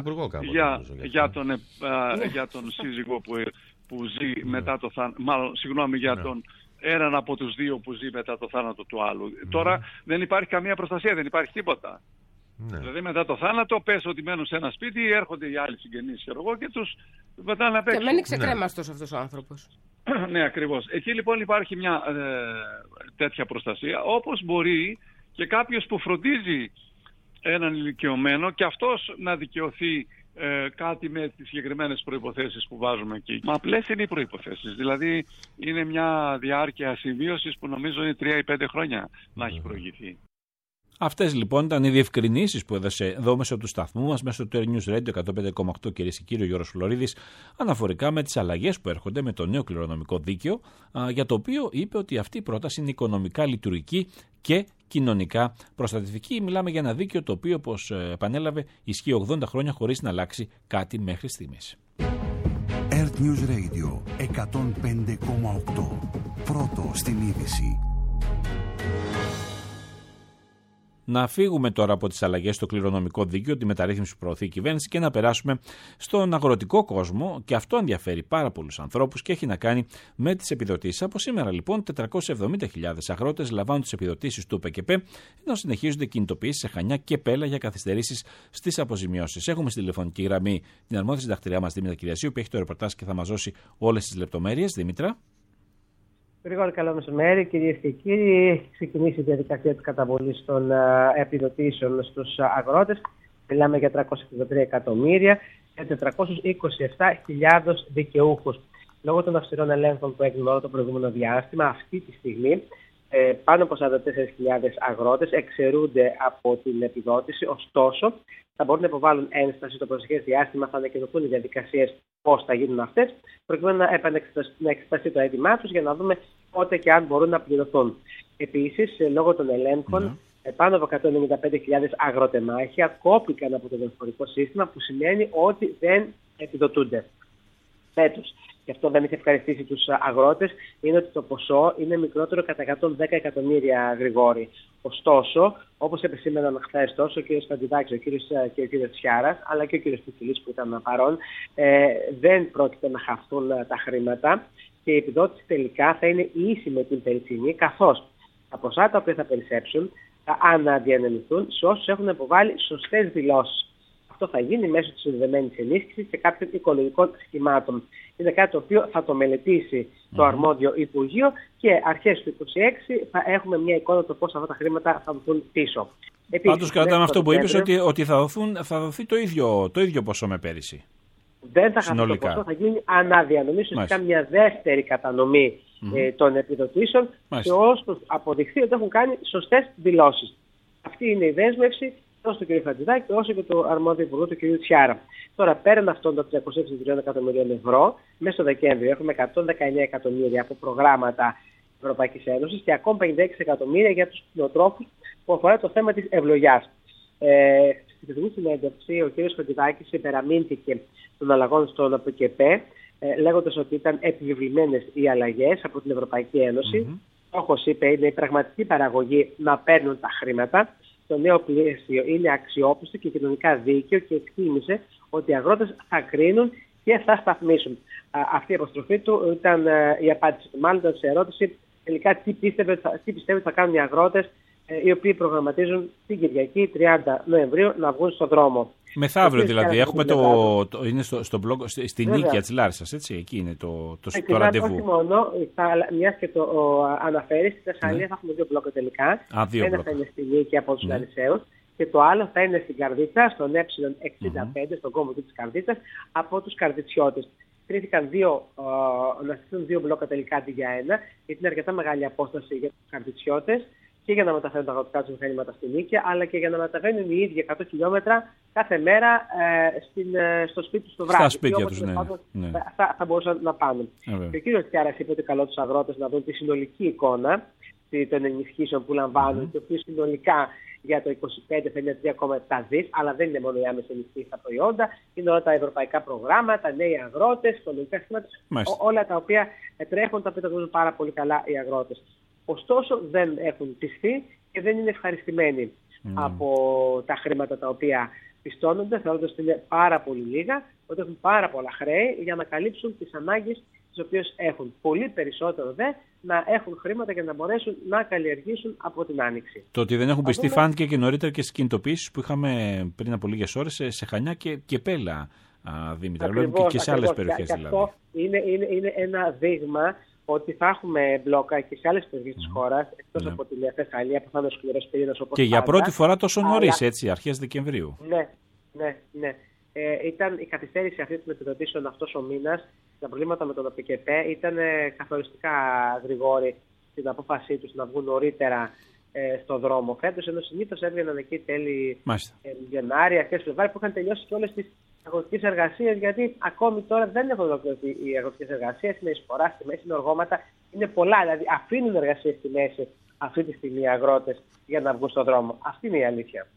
για τον σύζυγο που ζει μετά το θάνατο, για τον έναν από τους δύο που ζει μετά το θάνατο του άλλου. Τώρα δεν υπάρχει καμία προστασία, δεν υπάρχει τίποτα. Δηλαδή μετά το θάνατο πες ότι μένουν σε ένα σπίτι, έρχονται οι άλλοι συγγενείς και τους πετάνε απ' έξω. Και μένει ξεκρέμαστος αυτός ο άνθρωπος. Ναι, ακριβώς. Εκεί λοιπόν υπάρχει μια τέτοια προστασία, όπως μπορεί και κάποιος που φροντίζει έναν ηλικιωμένο και αυτός να δικαιωθεί κάτι με τις συγκεκριμένες προϋποθέσεις που βάζουμε εκεί. Μα απλές είναι οι προϋποθέσεις. Δηλαδή είναι μια διάρκεια συμβίωσης που νομίζω είναι 3 ή 5 χρόνια να έχει προηγηθεί. Αυτές λοιπόν ήταν οι διευκρινήσεις που έδωσε εδώ μέσω του σταθμού μας, μέσω του News Radio 105,8 κυρίες και κύριοι, ο Γιώργος Φλωρίδης, αναφορικά με τις αλλαγές που έρχονται με το νέο κληρονομικό δίκαιο, για το οποίο είπε ότι αυτή η πρόταση είναι οικονομικά λειτουργική και κοινωνικά προστατευτική. Μιλάμε για ένα δίκαιο το οποίο, όπως επανέλαβε, ισχύει 80 χρόνια χωρίς να αλλάξει κάτι μέχρι στιγμής. Earth News Radio 105,8. Πρώτο στην είδηση. Να φύγουμε τώρα από τις αλλαγές στο κληρονομικό δίκαιο, τη μεταρρύθμιση που προωθεί η κυβέρνηση, και να περάσουμε στον αγροτικό κόσμο, και αυτό ενδιαφέρει πάρα πολλούς ανθρώπους και έχει να κάνει με τις επιδοτήσεις. Από σήμερα λοιπόν 470.000 αγρότες λαμβάνουν τις επιδοτήσεις του ΠΚΠ, ενώ συνεχίζονται κινητοποιήσεις σε Χανιά και Πέλα για καθυστερήσεις στις αποζημιώσεις. Έχουμε στη τηλεφωνική γραμμή την αρμόδια συντακτηριά μας Δήμητρα Κυριασίου, που έχει το ρεπορτάζ και θα μας δώσει όλες τις λεπτομέρειες. Δήμητρα. Γρήγορα, καλό μεσημέρι, κυρίες και κύριοι. Έχει ξεκινήσει η διαδικασία της καταβολής των επιδοτήσεων στους αγρότες. Μιλάμε για 363 εκατομμύρια και 427.000 δικαιούχους. Λόγω των αυστηρών ελέγχων που έγιναν όλο το προηγούμενο διάστημα, αυτή τη στιγμή πάνω από 44.000 αγρότες εξαιρούνται από την επιδότηση. Ωστόσο, θα μπορούν να υποβάλουν ένσταση στο προσεχές διάστημα, θα ανακοινωθούν οι διαδικασίες πώς θα γίνουν αυτές, προκειμένου να εξεταστεί το αίτημά τους για να δούμε πότε και αν μπορούν να πληρωθούν. Επίσης, λόγω των ελέγχων, πάνω από 195.000 αγροτεμάχια κόπηκαν από το δορυφορικό σύστημα, που σημαίνει ότι δεν επιδοτούνται φέτος. Και αυτό δεν έχει ευχαριστήσει τους αγρότες, είναι ότι το ποσό είναι μικρότερο κατά 110 εκατομμύρια, Γρηγόρη. Ωστόσο, όπως επισήμεναν χθες τόσο ο κ. Φαντιδάκης και ο κ. Τσιάρας, αλλά και ο κ. Πουκυλής που ήταν παρόν, δεν πρόκειται να χαθούν τα χρήματα και η επιδότηση τελικά θα είναι ίση με την περσινή, καθώς τα ποσά τα οποία θα περισσέψουν θα αναδιανεμηθούν σε όσους έχουν υποβάλει σωστές δηλώσεις. Αυτό θα γίνει μέσω της συνδεδεμένης ενίσχυσης και κάποιων οικολογικών σχημάτων. Είναι κάτι το οποίο θα το μελετήσει το αρμόδιο Υπουργείο και αρχές του 2026 θα έχουμε μια εικόνα το πώς αυτά τα χρήματα θα δοθούν πίσω. Πάντως κρατάμε αυτό που είπες, ότι θα δοθεί το ίδιο ποσό με πέρυσι. Δεν θα χαθεί το ποσό, θα γίνει αναδιανομή, ουσιαστικά μια δεύτερη κατανομή των επιδοτήσεων σε όσους αποδειχθεί ότι έχουν κάνει σωστές δηλώσεις. Αυτή είναι η δέσμευση τόσο του κ. Φαντιδάκη όσο και του αρμόδιου υπουργού του κ. Τσιάρα. Τώρα, πέραν αυτών των 363 εκατομμυρίων ευρώ, μέσα στο Δεκέμβριο έχουμε 119 εκατομμύρια από προγράμματα Ευρωπαϊκής Ένωσης και ακόμα 56 εκατομμύρια για τους κτηνοτρόφους, που αφορά το θέμα της ευλογιάς. Στη θετική συνέντευξη, ο κ. Φαντιδάκης υπεραμείνθηκε των αλλαγών στον ΑΠΚΠ, λέγοντας ότι ήταν επιβεβλημένες οι αλλαγές από την Ευρωπαϊκή Ένωση. Όπως είπε, είναι η πραγματική παραγωγή να παίρνουν τα χρήματα. Το νέο πλαίσιο είναι αξιόπιστο και κοινωνικά δίκαιο και εκτίμησε ότι οι αγρότες θα κρίνουν και θα σταθμίσουν. Αυτή η αποστροφή του ήταν η απάντηση του. Μάλλον ήταν σε ερώτηση τελικά τι πιστεύει ότι θα κάνουν οι αγρότες οι οποίοι προγραμματίζουν την Κυριακή 30 Νοεμβρίου να βγουν στον δρόμο. Μεθαύριο δηλαδή. Έχουμε είναι στο blog, στη Νίκαια της Λάρισσας, έτσι. Εκεί είναι το ραντεβού. Όχι μόνο, μιας και το αναφέρει, στη Θεσσαλία θα έχουμε 2 μπλόκα τελικά. Ένα θα είναι στη Νίκαια από τους Λαρισσαίους και το άλλο θα είναι στην Καρδίτσα, στον Ε65, στον κόμβο της Καρδίτσας, από τους Καρδιτσιώτες. Κρίθηκαν να στηθούν 2 μπλόκα τελικά αντί για ένα, γιατί είναι αρκετά μεγάλη απόσταση για τους Καρδιτσιώτες και για να μεταφέρουν τα αγροτικά τους μηχανήματα στην Νίκαια, αλλά και για να μεταβαίνουν οι ίδιοι 100 χιλιόμετρα κάθε μέρα στο σπίτι τους το βράδυ. Στα σπίτια τους, ναι. Θα μπορούσαν να πάνε. Και ο κύριος Τσιάρας είπε ότι καλό τους αγρότες να δουν τη συνολική εικόνα των ενισχύσεων που λαμβάνουν, και οποίο συνολικά για το 2025 θα είναι 3,7 δις, αλλά δεν είναι μόνο οι άμεσες ενισχύσεις στα προϊόντα, είναι όλα τα ευρωπαϊκά προγράμματα, νέοι αγρότες, οικονομικά σχήματα, όλα τα οποία τρέχουν, τα οποία τα γνωρίζουν πάρα πολύ καλά οι αγρότες. Ωστόσο δεν έχουν πιστεί και δεν είναι ευχαριστημένοι. από τα χρήματα τα οποία πιστώνονται, θεωρώντας ότι είναι πάρα πολύ λίγα, ότι έχουν πάρα πολλά χρέη για να καλύψουν τις ανάγκες τις οποίες έχουν. Πολύ περισσότερο δε να έχουν χρήματα για να μπορέσουν να καλλιεργήσουν από την Άνοιξη. Το ότι δεν έχουν πιστεί φάνηκε και νωρίτερα και στις κινητοποιήσεις που είχαμε πριν από λίγες ώρες σε Χανιά και Πέλα, Δήμητρα, και σε άλλες περιοχές δηλαδή. Αυτό είναι ένα δείγμα ότι θα έχουμε μπλόκα και σε άλλες περιοχές της χώρας, εκτός από τη Θεσσαλία που θα είναι ο σκληρός πυρήνας όπως και για πρώτη φορά τόσο νωρίς, έτσι, αρχές Δεκεμβρίου. Ναι. Ήταν η καθυστέρηση αυτή των επιδοτήσεων αυτός ο μήνας. Τα προβλήματα με τον ΟΠΚΕΠΕ ήταν καθοριστικά γρηγόροι στην απόφασή τους να βγουν νωρίτερα στο δρόμο φέτος, ενώ συνήθως έβγαιναν εκεί τέλη Γενάρη, αρχές Φλεβάρη, που είχαν τελειώσει και όλες τις αγροτικές εργασίες, γιατί ακόμη τώρα δεν έχουν ολοκληρωθεί οι αγροτικές εργασίες, είναι εισφορά στη μέση, είναι οργώματα, είναι πολλά. Δηλαδή αφήνουν εργασίες στη μέση αυτή τη στιγμή οι αγρότες για να βγουν στον δρόμο. Αυτή είναι η αλήθεια.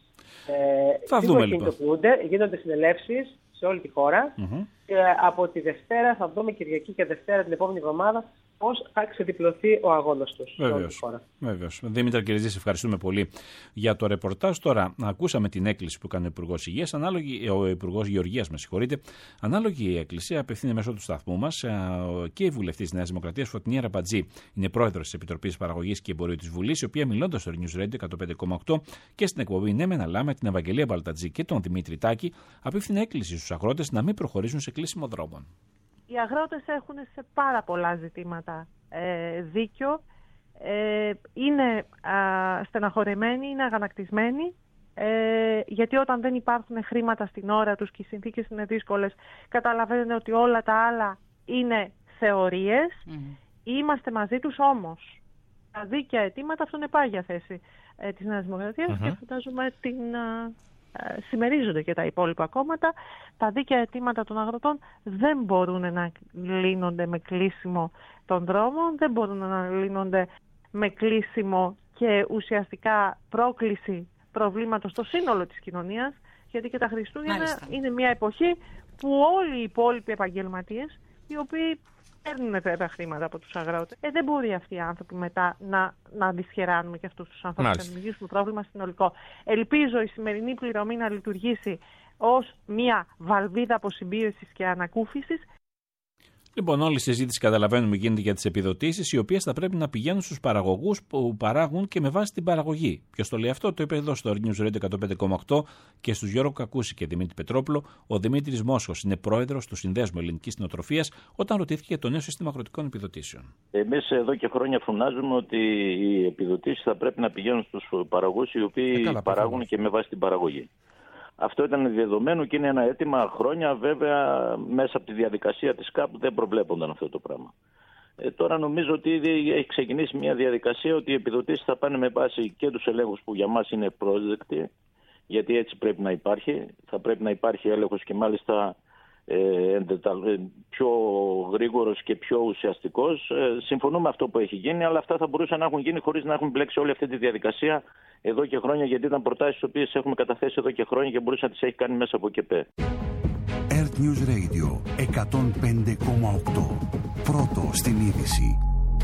Θα δούμε λοιπόν. Γίνονται συνελεύσεις σε όλη τη χώρα και από τη Δευτέρα θα δούμε, Κυριακή και Δευτέρα την επόμενη εβδομάδα, πώς θα ξεδιπλωθεί ο αγώνας τους. Βεβαίως. Δήμητρα Κυριζή, σε ευχαριστούμε πολύ για το ρεπορτάζ. Τώρα, ακούσαμε την έκκληση που έκανε ο Υπουργός Υγείας, ο Υπουργός Γεωργίας, ανάλογη έκκληση απευθύνει μέσω του σταθμού μας και η βουλευτής της Νέας Δημοκρατίας, Φωτεινή Ραμπατζή, είναι πρόεδρος της Επιτροπής Παραγωγής και Εμπορίου της Βουλής, η οποία μιλώντας στο News Radio 105,8 και στην εκπομπή Ναι Μεν Αλλά με την Ευαγγελία Μπαλτατζή και τον Δημήτρη Τάκη, απευθύνει έκκληση στους αγρότες να μην προχωρήσουν σε κλείσιμο δρόμων. Οι αγρότες έχουν σε πάρα πολλά ζητήματα δίκιο, είναι στεναχωρεμένοι, είναι αγανακτισμένοι, γιατί όταν δεν υπάρχουν χρήματα στην ώρα τους και οι συνθήκες είναι δύσκολες, καταλαβαίνουν ότι όλα τα άλλα είναι θεωρίες. Είμαστε μαζί τους όμως. Τα δίκαια αιτήματα, αυτό είναι πάγια θέση της Νέας Δημοκρατίας και φαντάζομαι συμμερίζονται και τα υπόλοιπα κόμματα. Τα δίκαια αιτήματα των αγροτών δεν μπορούν να λύνονται με κλείσιμο των δρόμων, δεν μπορούν να λύνονται με κλείσιμο και ουσιαστικά πρόκληση προβλήματος στο σύνολο της κοινωνίας, γιατί και τα Χριστούγεννα είναι μια εποχή που όλοι οι υπόλοιποι επαγγελματίες, οι οποίοι παίρνουν τα χρήματα από τους αγρότες. Δεν μπορεί αυτοί οι άνθρωποι μετά να δυσχεράνουμε και αυτούς τους ανθρώπους και να δημιουργήσουμε πρόβλημα συνολικό. Ελπίζω η σημερινή πληρωμή να λειτουργήσει ως μια βαλβίδα αποσυμπίεσης και ανακούφισης. Λοιπόν, όλη η συζήτηση καταλαβαίνουμε γίνεται για τις επιδοτήσεις, οι οποίες θα πρέπει να πηγαίνουν στους παραγωγούς που παράγουν και με βάση την παραγωγή. Ποιος το λέει αυτό, το είπε εδώ στο News Radio 105,8 και στους Γιώργο Κακούση και Δημήτρη Πετρόπουλο. Ο Δημήτρης Μόσχος είναι πρόεδρος του Συνδέσμου Ελληνικής Νοοτροφίας, όταν ρωτήθηκε το νέο σύστημα αγροτικών επιδοτήσεων. Εμείς εδώ και χρόνια φωνάζουμε ότι οι επιδοτήσεις θα πρέπει να πηγαίνουν στους παραγωγούς οι οποίοι παράγουν και με βάση την παραγωγή. Αυτό ήταν δεδομένο και είναι ένα αίτημα χρόνια, βέβαια μέσα από τη διαδικασία της ΚΑΠ δεν προβλέπονταν αυτό το πράγμα. Τώρα νομίζω ότι ήδη έχει ξεκινήσει μια διαδικασία ότι οι επιδοτήσεις θα πάνε με βάση και τους ελέγχους που για μας είναι πρόσδεκτοι, γιατί έτσι πρέπει να υπάρχει. Θα πρέπει να υπάρχει έλεγχος και μάλιστα πιο γρήγορος και πιο ουσιαστικός. Συμφωνούμε με αυτό που έχει γίνει, αλλά αυτά θα μπορούσαν να έχουν γίνει χωρίς να έχουν μπλέξει όλη αυτή τη διαδικασία εδώ και χρόνια, γιατί ήταν προτάσεις τις οποίες έχουμε καταθέσει εδώ και χρόνια και μπορούσε να τις έχει κάνει μέσα από ΚΕΠΕ. Earth News Radio 105,8. Πρώτο στην είδηση.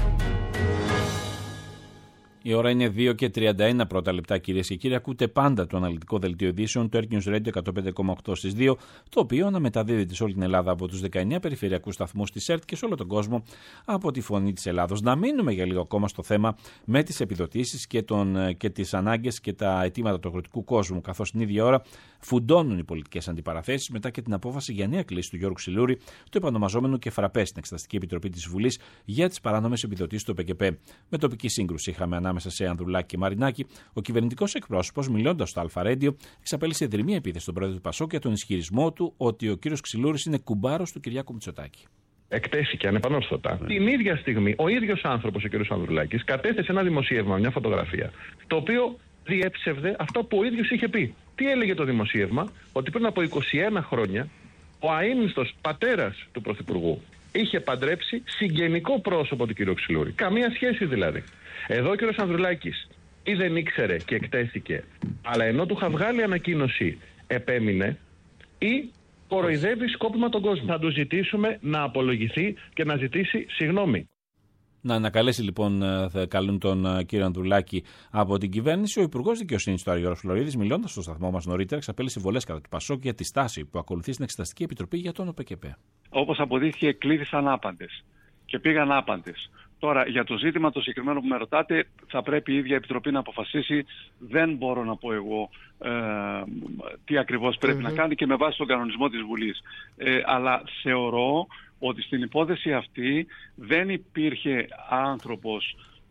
Η ώρα είναι 2 και 31 πρώτα λεπτά, κυρίες και κύριοι. Ακούτε πάντα το αναλυτικό δελτίο ειδήσεων του Earth News Radio 105,8 στις 2, το οποίο αναμεταδίδεται σε όλη την Ελλάδα από τους 19 περιφερειακούς σταθμούς της ΕΡΤ και σε όλο τον κόσμο από τη Φωνή της Ελλάδος. Να μείνουμε για λίγο ακόμα στο θέμα με τις επιδοτήσεις και τις ανάγκες και τα αιτήματα του αγροτικού κόσμου, καθώς την ίδια ώρα φουντώνουν οι πολιτικές αντιπαραθέσεις μετά και την απόφαση για νέα κλίση του Γιώργου Ξυλούρη, του επανομαζόμενου και φραπέ στην Εξεταστική Επιτροπή της Βουλής για τις παράνομες επιδοτήσεις του ΟΠΚΕΠΕ. Με τοπική σύγκρουση είχαμε ανάμεσα σε Ανδρουλάκη και Μαρινάκη. Ο κυβερνητικός εκπρόσωπος, μιλώντας στο Αλφα Radio, εξαπέλυσε δρυμή επίθεση στον πρόεδρο του ΠΑΣΟΚ για τον ισχυρισμό του ότι ο κύριος Ξυλούρης είναι κουμπάρος του Κυριάκου Μητσοτάκη. Εκτέθηκε ανεπανόρθωτα. Την ίδια στιγμή, ο ίδιος άνθρωπος, ο κ. Ανδρουλάκης, κατέθεσε ένα δημοσίευμα, μια φωτογραφία, το οποίο διέψευδε αυτό που ο ίδιος είχε πει. Τι έλεγε το δημοσίευμα? Ότι πριν από 21 χρόνια ο αείμνηστος πατέρας του Πρωθυπουργού είχε παντρέψει συγγενικό πρόσωπο του κ. Ξυλούρη. Καμία σχέση δηλαδή. Εδώ ο κ. Ανδρουλάκης ή δεν ήξερε και εκτέθηκε, αλλά ενώ του είχα βγάλει ανακοίνωση επέμεινε, ή κοροϊδεύει σκόπιμα τον κόσμο. Θα του ζητήσουμε να απολογηθεί και να ζητήσει συγγνώμη. να ανακαλέσει λοιπόν, θα καλούν τον κύριο Ανδρουλάκη από την κυβέρνηση. Ο Υπουργός Δικαιοσύνης του Γιώργος Φλωρίδης, μιλώντας στο σταθμό μας νωρίτερα, εξαπέλυσε συμβολές κατά του ΠΑΣΟΚ για τη στάση που ακολουθεί στην Εξεταστική Επιτροπή για τον ΟΠΚΠ. Όπως αποδείχθηκε, κλείδησαν άπαντες και πήγαν άπαντες. Τώρα, για το ζήτημα το συγκεκριμένο που με ρωτάτε, θα πρέπει η ίδια η Επιτροπή να αποφασίσει. Δεν μπορώ να πω εγώ τι ακριβώς πρέπει να κάνει και με βάση τον κανονισμό της Βουλής. Αλλά θεωρώ ότι στην υπόθεση αυτή δεν υπήρχε άνθρωπος,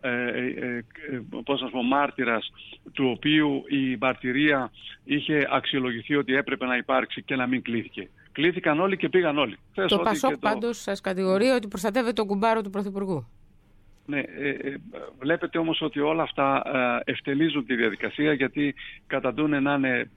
μάρτυρας, του οποίου η μαρτυρία είχε αξιολογηθεί ότι έπρεπε να υπάρξει και να μην κλείθηκε. Κλείθηκαν όλοι και πήγαν όλοι. Το ΠΑΣΟΚ πάντως σας κατηγορεί ότι προστατεύει τον κουμπάρο του Πρωθυπουργού. Ναι, βλέπετε όμως ότι όλα αυτά ευτελίζουν τη διαδικασία, γιατί καταντούν να είναι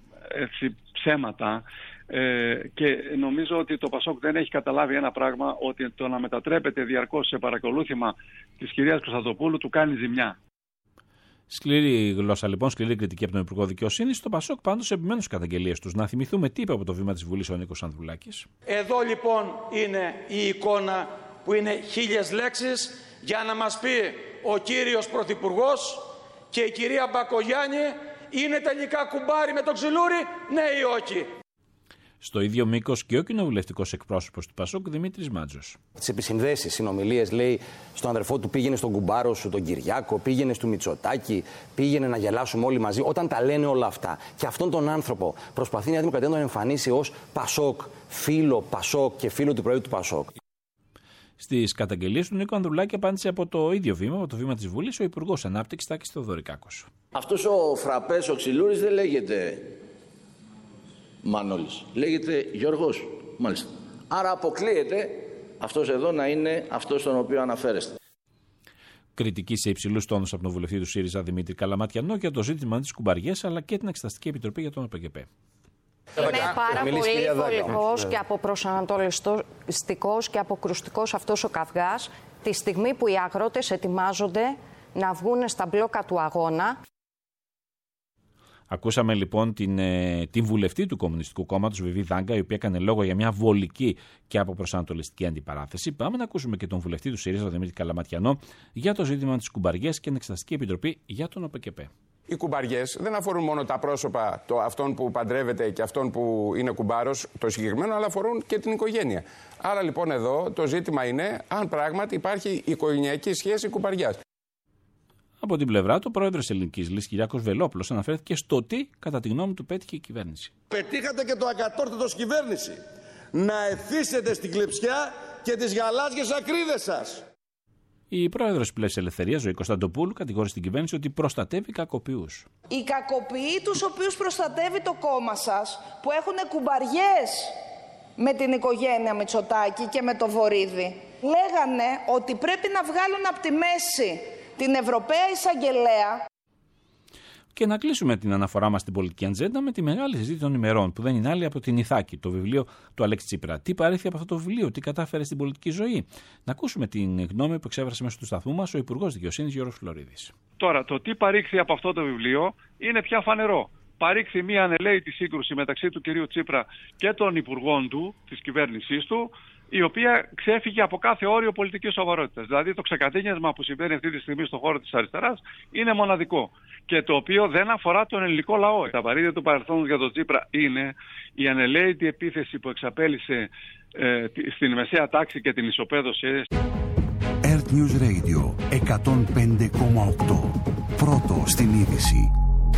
ψέματα, και νομίζω ότι το ΠΑΣΟΚ δεν έχει καταλάβει ένα πράγμα, ότι το να μετατρέπεται διαρκώς σε παρακολούθημα της κυρίας Κωνσταντοπούλου του κάνει ζημιά. Σκληρή γλώσσα λοιπόν, σκληρή κριτική από τον Υπουργό Δικαιοσύνης. Το ΠΑΣΟΚ πάντως επιμένουν στις καταγγελίες τους. Να θυμηθούμε τι είπε από το βήμα της Βουλής ο Νίκος Ανδρουλάκης. Εδώ λοιπόν είναι η εικόνα που είναι 1000 λέξεις για να μας πει ο κύριος Πρωθυπουργός και η κυρία Μπακογιάννη είναι τελικά κουμπάρι με το ξυλούρι, ναι ή όχι. Στο ίδιο μήκος και ο κοινοβουλευτικός εκπρόσωπος του ΠΑΣΟΚ, Δημήτρης Μάτζος. Τις επισυνδέσεις, συνομιλίες, λέει στον αδερφό του, πήγαινε στον κουμπάρο σου, τον Κυριάκο, πήγαινε στο Μητσοτάκη, πήγαινε να γελάσουμε όλοι μαζί. Όταν τα λένε όλα αυτά και αυτόν τον άνθρωπο προσπαθεί η Νέα Δημοκρατία να τον εμφανίσει ως ΠΑΣΟΚ, φίλο ΠΑΣΟΚ και φίλο του Προέδρου του ΠΑΣΟΚ. Στις καταγγελίες του Νίκο Ανδρουλάκη απάντησε από το ίδιο βήμα, από το βήμα της Βουλής, ο Υπουργός Ανάπτυξης Τάκης Θεοδωρικάκος. Αυτός ο φραπές, ο ξυλούρης, δεν λέγεται Μανώλης. Λέγεται Γιώργος, μάλιστα. Άρα αποκλείεται αυτός εδώ να είναι αυτός τον οποίο αναφέρεστε. Κριτική σε υψηλούς τόνους από τον βουλευτή του ΣΥΡΙΖΑ Δημήτρη Καλαματιανό για το ζήτημα της κουμπαριές, αλλά και την Εξεταστική Επιτροπή για τον ΟΠΚΠ. Είναι πάρα πολύ βολικός και αποπροσανατολιστικός και αποκρουστικός αυτός ο καυγάς τη στιγμή που οι αγρότες ετοιμάζονται να βγουν στα μπλόκα του αγώνα. Ακούσαμε λοιπόν την βουλευτή του Κομμουνιστικού Κόμματος, Βιβί Δάγκα, η οποία έκανε λόγο για μια βολική και αποπροσανατολιστική αντιπαράθεση. Πάμε να ακούσουμε και τον βουλευτή του ΣΥΡΙΖΑ, Δημήτρη Καλαματιανό, για το ζήτημα της κουμπαριές και την Εξεταστική Επιτροπή για τον ΟΠΚΠ. Οι κουμπαριές δεν αφορούν μόνο τα πρόσωπα, αυτόν που παντρεύεται και αυτόν που είναι κουμπάρος, το συγκεκριμένο, αλλά αφορούν και την οικογένεια. Άρα λοιπόν εδώ το ζήτημα είναι αν πράγματι υπάρχει οικογενειακή σχέση κουμπαριάς. Από την πλευρά του, ο πρόεδρος της Ελληνικής Λύσης, Κυριάκος Βελόπουλος, αναφέρθηκε στο τι, κατά τη γνώμη του, πέτυχε η κυβέρνηση. Πετύχατε και το ακατόρθωτο ως κυβέρνηση. Να εθίσετε στην κλεψιά και τις γαλάζιες ακρίδες σας. Η πρόεδρος της Πλεύσης Ελευθερίας, Ζωή Κωνσταντοπούλου, κατηγόρησε την κυβέρνηση ότι προστατεύει κακοποιούς. Οι κακοποιοί τους οποίους προστατεύει το κόμμα σας, που έχουν κουμπαριές με την οικογένεια Μητσοτάκη και με το Βορίδη, λέγανε ότι πρέπει να βγάλουν από τη μέση την Ευρωπαία Εισαγγελέα. Και να κλείσουμε την αναφορά μας στην πολιτική ατζέντα με τη μεγάλη συζήτηση των ημερών, που δεν είναι άλλη από την Ιθάκη, το βιβλίο του Αλέξη Τσίπρα. Τι παρήχθη από αυτό το βιβλίο, τι κατάφερε στην πολιτική ζωή. Να ακούσουμε την γνώμη που εξέφρασε μέσω του σταθμού μας ο Υπουργός Δικαιοσύνης Γιώργος Φλωρίδης. Τώρα, το τι παρήχθη από αυτό το βιβλίο είναι πια φανερό. Παρήχθη μια ανελαίητη σύγκρουση μεταξύ του κυρίου Τσίπρα και των υπουργών του, της κυβέρνησής του, η οποία ξέφυγε από κάθε όριο πολιτικής σοβαρότητας. Δηλαδή το ξεκατίνιασμα που συμβαίνει αυτή τη στιγμή στον χώρο της αριστεράς είναι μοναδικό και το οποίο δεν αφορά τον ελληνικό λαό. Τα βαρύδια του παρελθόντος για τον Τσίπρα είναι η ανελαίητη επίθεση που εξαπέλυσε στην μεσαία τάξη και την ισοπαίδωσε. Earth News Radio 105,8. Πρώτο στην είδηση.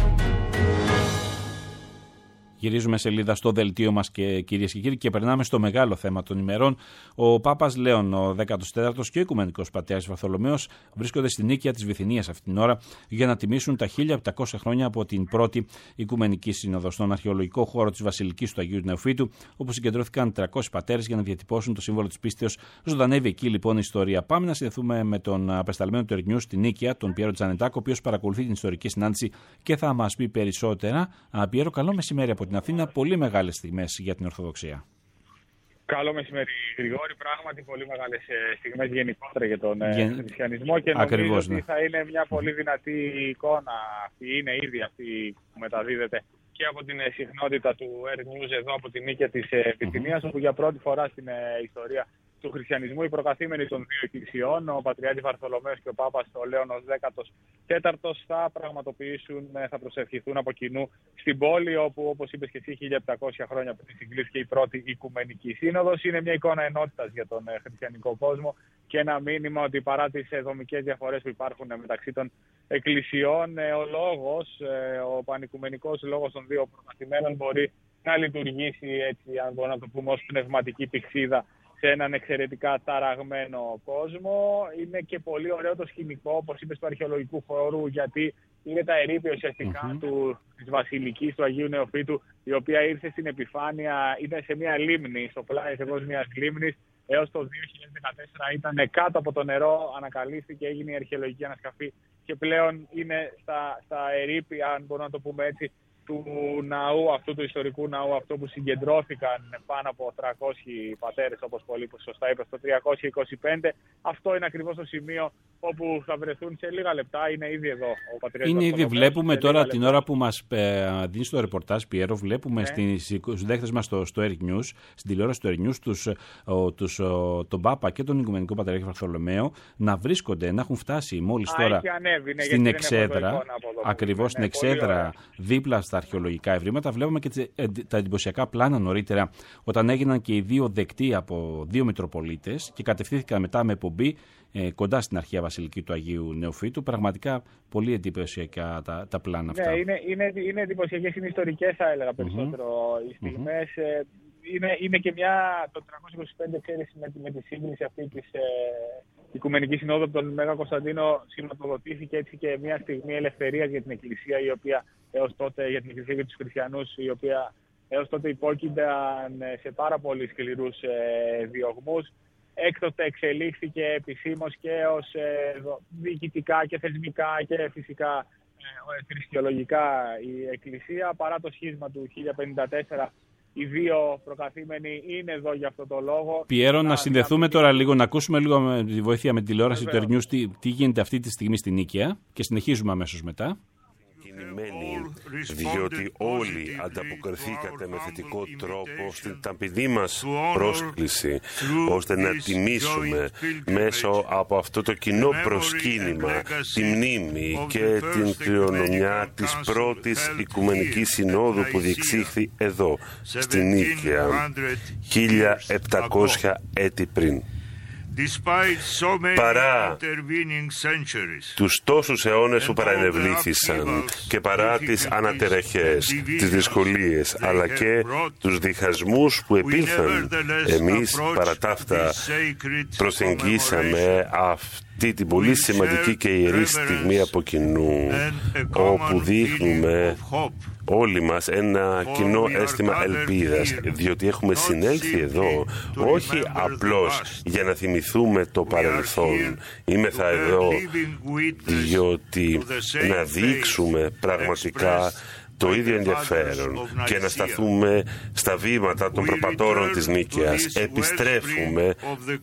Γυρίζουμε σελίδα στο δελτίο μας και κυρίες και κύριοι και περνάμε στο μεγάλο θέμα των ημερών. Ο Πάπας Λέων, ο 14ος και ο Οικουμενικός Πατέρας Βαρθολομαίος, βρίσκονται στην Νίκαια της Βυθινίας αυτή την ώρα για να τιμήσουν τα 1700 χρόνια από την πρώτη Οικουμενική Σύνοδο. Στον αρχαιολογικό χώρο της Βασιλικής του Αγίου Νεοφύτου, όπου συγκεντρώθηκαν 300 πατέρες για να διατυπώσουν το σύμβολο της πίστεως. Ζωντανεύει εκεί λοιπόν η ιστορία. Πάμε να συνδεθούμε με τον απεσταλμένο του Earth News στην Νίκαια, τον Πιέρο Τζανετάκο, ο οποίος παρακολουθεί την ιστορική συνάντηση και θα μας πει περισσότερα. Πιέρο, καλό μεσημέρι από την Αθήνα, πολύ μεγάλες στιγμές για την Ορθοδοξία. Καλό μεσημέρι, Γρηγόρη. Πράγματι, πολύ μεγάλες στιγμές γενικότερα για τον χριστιανισμό και νομίζω ότι θα είναι μια πολύ δυνατή εικόνα. Είναι ήδη αυτή που μεταδίδεται και από την συχνότητα του Earth News εδώ από την Νίκαια της Βυθινίας, όπου για πρώτη φορά στην ιστορία του χριστιανισμού, οι προκαθήμενοι των δύο εκκλησιών, ο Πατριάρχης Βαρθολομαίος και ο Πάπας ο Λέωνος 14ος, θα πραγματοποιήσουν, θα προσευχηθούν από κοινού στην πόλη, όπου, όπως είπες και εσύ, 1700 χρόνια πριν συγκλήθηκε η πρώτη Οικουμενική Σύνοδος. Είναι μια εικόνα ενότητας για τον χριστιανικό κόσμο και ένα μήνυμα ότι παρά τις δομικές διαφορές που υπάρχουν μεταξύ των εκκλησιών, ο λόγος, ο πανοικουμενικός λόγος των δύο προκαθημένων μπορεί να λειτουργήσει έτσι, αν μπορούμε να το πούμε, ως πνευματική πηξίδα σε έναν εξαιρετικά ταραγμένο κόσμο. Είναι και πολύ ωραίο το σκηνικό, όπως είπες, του αρχαιολογικού χώρου, γιατί είναι τα ερείπια ουσιαστικά της Βασιλικής του Αγίου Νεοφύτου, η οποία ήρθε στην επιφάνεια, ήταν σε μια λίμνη, στο πλάι ακριβώς μιας λίμνης, έως το 2014 ήταν κάτω από το νερό, ανακαλύφθηκε, έγινε η αρχαιολογική ανασκαφή και πλέον είναι στα ερείπια, αν μπορούμε να το πούμε έτσι, του ναού αυτού, του ιστορικού ναού αυτού, που συγκεντρώθηκαν πάνω από 300 πατέρες, όπως πολύ σωστά είπες, το 325. Αυτό είναι ακριβώς το σημείο όπου θα βρεθούν σε λίγα λεπτά. Είναι ήδη εδώ ο Πατριάρχης. Είναι ήδη, βλέπουμε τώρα την ώρα που μας δίνει το ρεπορτάζ, Πιέρο, βλέπουμε στους δέχτες μας στο Air News, στην τηλεόραση του Air News, τον Πάπα και τον Οικουμενικό Πατριάρχη Βαρθολομαίο να βρίσκονται, να έχουν φτάσει μόλις τώρα στην Εξέδρα, ακριβώς στην Εξέδρα, δίπλα στα αρχαιολογικά ευρήματα. Βλέπουμε και τα εντυπωσιακά πλάνα νωρίτερα, όταν έγιναν και οι δύο δεκτοί από δύο Μητροπολίτες και κατευθύνθηκαν μετά με πομπή κοντά στην αρχαία Βασιλική του Αγίου Νεοφύτου. Πραγματικά πολύ εντυπωσιακά τα πλάνα αυτά. Ναι, είναι εντυπωσιακές, είναι ιστορικές, θα έλεγα περισσότερο οι στιγμές. Είναι και το 325, ξέρεις, με τη σύγκριση αυτή της Οικουμενικής Συνόδου από τον Μέγα Κωνσταντίνο, σηματοδοτήθηκε έτσι και μια στιγμή ελευθερίας για την Εκκλησία, η οποία έως τότε, για την Εκκλησία και τους χριστιανούς, η οποία έως τότε υπόκεινταν σε πάρα πολύ σκληρούς διωγμούς. Έκτοτε εξελίχθηκε επισήμως και ως διοικητικά και θεσμικά και φυσικά θρησκεολογικά η Εκκλησία. Παρά το σχίσμα του 1054, οι δύο προκαθήμενοι είναι εδώ για αυτό το λόγο. Πιέρο, να συνδεθούμε τώρα λίγο, να ακούσουμε λίγο με τη βοήθεια με τη τηλεόραση του Air News τι γίνεται αυτή τη στιγμή στην Νίκαια και συνεχίζουμε αμέσως μετά. Διότι όλοι ανταποκριθήκατε με θετικό τρόπο στην ταπεινή μας πρόσκληση, ώστε να τιμήσουμε μέσω από αυτό το κοινό προσκύνημα τη μνήμη και την κληρονομιά της πρώτης Οικουμενικής Συνόδου που διεξήχθη εδώ, στην Νίκαια, 1700 έτη πριν. Παρά τους τόσους αιώνες που παρανευλήθησαν και παρά τις ανατερεχές, τις δυσκολίες, αλλά και τους διχασμούς που επήλθαν, εμείς παρά τα αυτά προσεγγίσαμε αυτή την πολύ σημαντική και ιερή στιγμή από κοινού, όπου δείχνουμε όλοι μας ένα κοινό αίσθημα ελπίδας, διότι έχουμε συνέλθει εδώ όχι απλώς για να θυμηθούμε το παρελθόν. Είμεθα εδώ διότι να δείξουμε πραγματικά το ίδιο ενδιαφέρον και να σταθούμε στα βήματα των προπατώρων της Νίκαιας. Επιστρέφουμε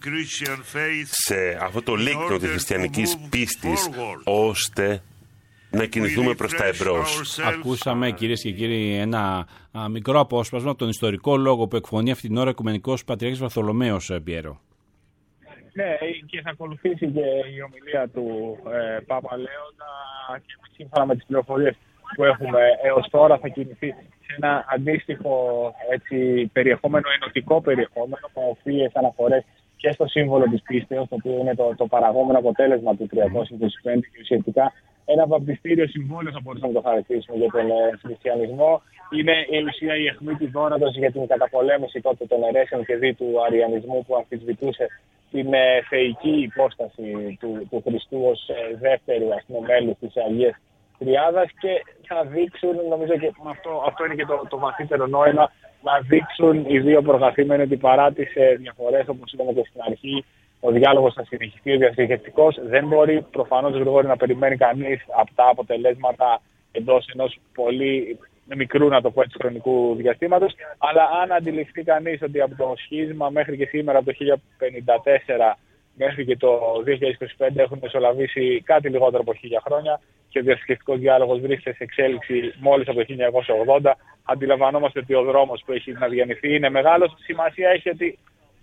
σε αυτό το λίκνο της χριστιανικής πίστης, ώστε να κινηθούμε προς τα εμπρός. Ακούσαμε, κυρίες και κύριοι, ένα μικρό απόσπασμα από τον ιστορικό λόγο που εκφωνεί αυτή την ώρα ο Οικουμενικός Πατριάρχης Βαρθολομαίος, Πιέρο. Ναι, και θα ακολουθήσει και η ομιλία του Πάπα Λέοντα, και σύμφωνα με τις πληροφορίες που έχουμε έως τώρα θα κινηθεί σε ένα αντίστοιχο περιεχόμενο, ενωτικό περιεχόμενο, με οφείλειες αναφορές και στο σύμβολο της πίστεως, το οποίο είναι το παραγόμενο αποτέλεσμα του 325 και ουσιαστικά ένα βαπτιστήριο συμβόλαιο, θα μπορούσαμε να το χαρακτηρίσουμε, για τον χριστιανισμό. Είναι η ουσία, η αιχμή του δώρατος για την καταπολέμηση τότε των αιρέσεων και δι του αριανισμού, που αμφισβητούσε την θεϊκή υπόσταση του Χριστού ως δεύτερου μέλους της Αγίας Τριάδας, και θα δείξουν, νομίζω και αυτό είναι και το βαθύτερο νόημα, να δείξουν οι δύο προκαθήμενοι ότι παρά τις διαφορές, όπως είπαμε και στην αρχή, ο διάλογος θα συνεχιστεί, ο διαθηκευτικός. Δεν μπορεί προφανώς, Γρηγόρη, να περιμένει κανείς από τα αποτελέσματα εντός ενός πολύ μικρού, να το πω έτσι, χρονικού διαστήματος. Αλλά αν αντιληφθεί κανείς ότι από το σχίσμα μέχρι και σήμερα, από το 1054 μέχρι και το 2025, έχουν μεσολαβήσει κάτι λιγότερο από 1000 χρόνια και ο διαθηκευτικός διάλογος βρίσκεται σε εξέλιξη μόλις από το 1980. Αντιλαμβανόμαστε ότι ο δρόμος που έχει να διανυθεί είναι μεγάλος. Σημασία έχει ότι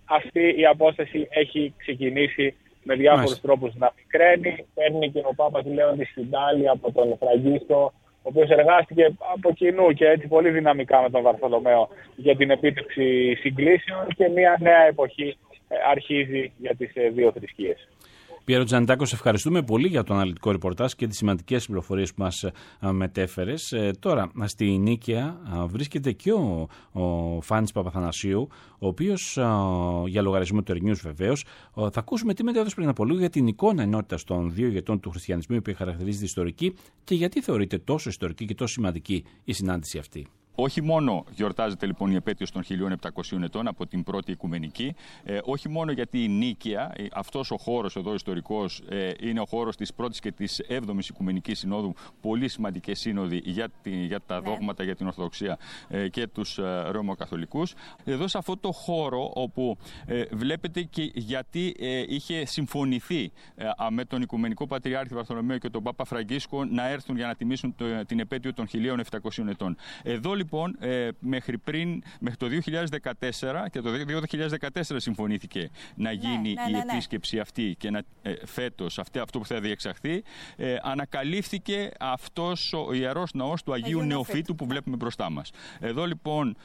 αυτή η απόσταση έχει ξεκινήσει με διάφορους τρόπους να μικραίνει. Παίρνει και ο Πάπας Λέοντας στην τάλη από τον Φραγκίσκο, ο οποίος εργάστηκε από κοινού και έτσι πολύ δυναμικά με τον Βαρθολομαίο για την επίτευξη συγκλήσεων, και μια νέα εποχή αρχίζει για τις δύο θρησκείες. Πιέρο Τζανιτάκο, σε ευχαριστούμε πολύ για το αναλυτικό ρεπορτάζ και τις σημαντικές πληροφορίες που μας μετέφερες. Τώρα, στη Νίκαια βρίσκεται και ο Φάνης Παπαθανασίου, ο οποίος, για λογαριασμό του Ερνιούς βεβαίως, θα ακούσουμε τι μετέδωσε πριν από λίγο για την εικόνα ενότητας των δύο ηγετών του χριστιανισμού, η οποία χαρακτηρίζεται ιστορική, και γιατί θεωρείται τόσο ιστορική και τόσο σημαντική η συνάντηση αυτή. Όχι μόνο γιορτάζεται λοιπόν η επέτειος των 1700 ετών από την πρώτη Οικουμενική, όχι μόνο γιατί η Νίκαια, αυτός ο χώρος εδώ ιστορικός, είναι ο χώρος της πρώτης και της 7ης Οικουμενικής Συνόδου, πολύ σημαντικές σύνοδοι για τα δόγματα, για την Ορθοδοξία και τους Ρωμαιοκαθολικούς. Εδώ σε αυτό το χώρο όπου βλέπετε και γιατί είχε συμφωνηθεί με τον Οικουμενικό Πατριάρχη Βαρθολομαίο και τον Πάπα Φραγκίσκο να έρθουν για να τιμήσουν την επέτειο των 1700 ετών. Εδώ λοιπόν μέχρι το 2014 και το 2014 συμφωνήθηκε να γίνει η επίσκεψη αυτή και φέτος αυτό που θα διεξαχθεί. Ανακαλύφθηκε αυτός ο Ιερός Ναός του Αγίου Νεοφύτου που βλέπουμε μπροστά μας. Εδώ λοιπόν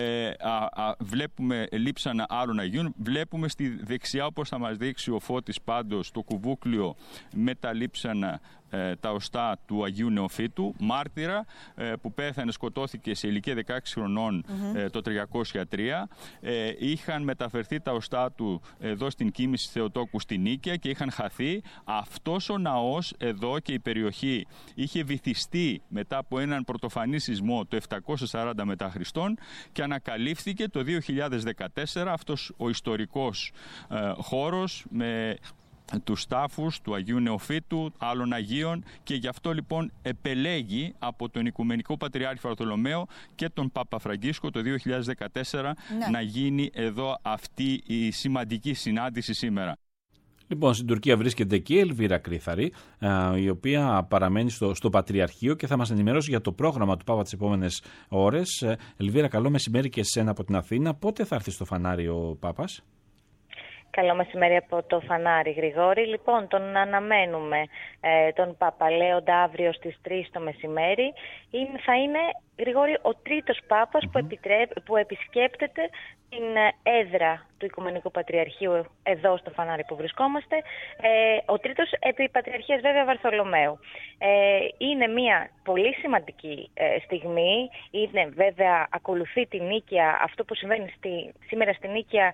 βλέπουμε λείψανα άλλων Αγίων, βλέπουμε στη δεξιά, όπως θα μας δείξει ο Φώτης πάντως, το κουβούκλιο με τα λείψανα, τα οστά του Αγίου Νεοφύτου, μάρτυρα που πέθανε, σκοτώθηκε σε ηλικία 16 χρονών το 303. Είχαν μεταφερθεί τα οστά του εδώ στην Κοίμηση Θεοτόκου στη Νίκαια και είχαν χαθεί. Αυτός ο ναός εδώ και η περιοχή είχε βυθιστεί μετά από έναν πρωτοφανή σεισμό το 740 μετά Χριστόν και ανακαλύφθηκε το 2014 αυτός ο ιστορικός χώρος με τους τάφους του Αγίου Νεοφύτου, άλλων Αγίων, και γι' αυτό λοιπόν επελέγει από τον Οικουμενικό Πατριάρχη Βαρθολομαίο και τον Πάπα Φραγκίσκο το 2014 να γίνει εδώ αυτή η σημαντική συνάντηση σήμερα. Λοιπόν, στην Τουρκία βρίσκεται και η Ελβίρα Κρύθαρη, η οποία παραμένει στο Πατριαρχείο και θα μας ενημερώσει για το πρόγραμμα του Πάπα τις επόμενες ώρες. Ελβίρα, καλό μεσημέρι και εσένα από την Αθήνα. Πότε θα έρθει στο φανάρι ο Πάπας? Καλό μεσημέρι από το φανάρι, Γρηγόρη. Λοιπόν, τον αναμένουμε τον Πάπα Λέοντα αύριο στις 3 το μεσημέρι. Θα είναι, Γρηγόρη, ο τρίτος Πάπας που επισκέπτεται την έδρα του Οικουμενικού Πατριαρχείου εδώ στο φανάρι που βρισκόμαστε. Ο τρίτος επί Πατριαρχίας βέβαια Βαρθολομαίου. Είναι μια πολύ σημαντική στιγμή. Είναι βέβαια, ακολουθεί την Νίκαια. Αυτό που συμβαίνει σήμερα στην Νίκαια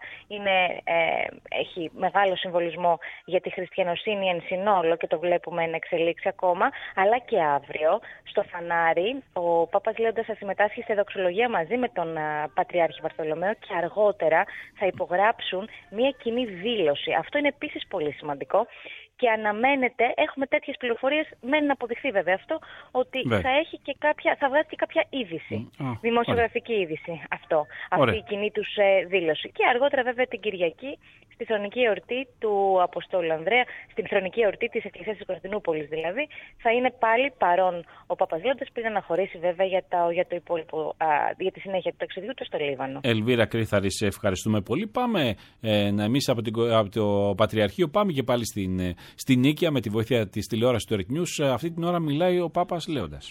έχει μεγάλο συμβολισμό για τη χριστιανοσύνη εν συνόλο και το βλέπουμε να εξελίξει ακόμα. Αλλά και αύριο στο φανάρι ο Πάπας Λέοντας θα συμμετάσχει σε δοξολογία μαζί με τον Πατριάρχη Βαρθολομαίο και αργότερα θα υπογράψουν μια κοινή δήλωση. Αυτό είναι επίσης πολύ σημαντικό και αναμένεται, έχουμε τέτοιες πληροφορίες, μένει να αποδειχθεί βέβαια αυτό, ότι θα βγάζει και κάποια είδηση, δημοσιογραφική είδηση αυτή η κοινή τους δήλωση. Και αργότερα βέβαια την Κυριακή, στη χρονική εορτή του Αποστόλου Ανδρέα, στην χρονική εορτή της Εκκλησίας της Κωνσταντινούπολης δηλαδή, θα είναι πάλι παρόν ο Πάπας Λέοντας πριν αναχωρήσει βέβαια για το υπόλοιπο, για τη συνέχεια του ταξιδιού του στο Λίβανο. Ελβίρα Κρύθαρη, σε ευχαριστούμε πολύ. Πάμε εμείς από το Πατριαρχείο, πάμε και πάλι στην Νίκαια με τη βοήθεια της τηλεόρασης του Ερκνιούς. Αυτή την ώρα μιλάει ο Πάπας Λέοντας.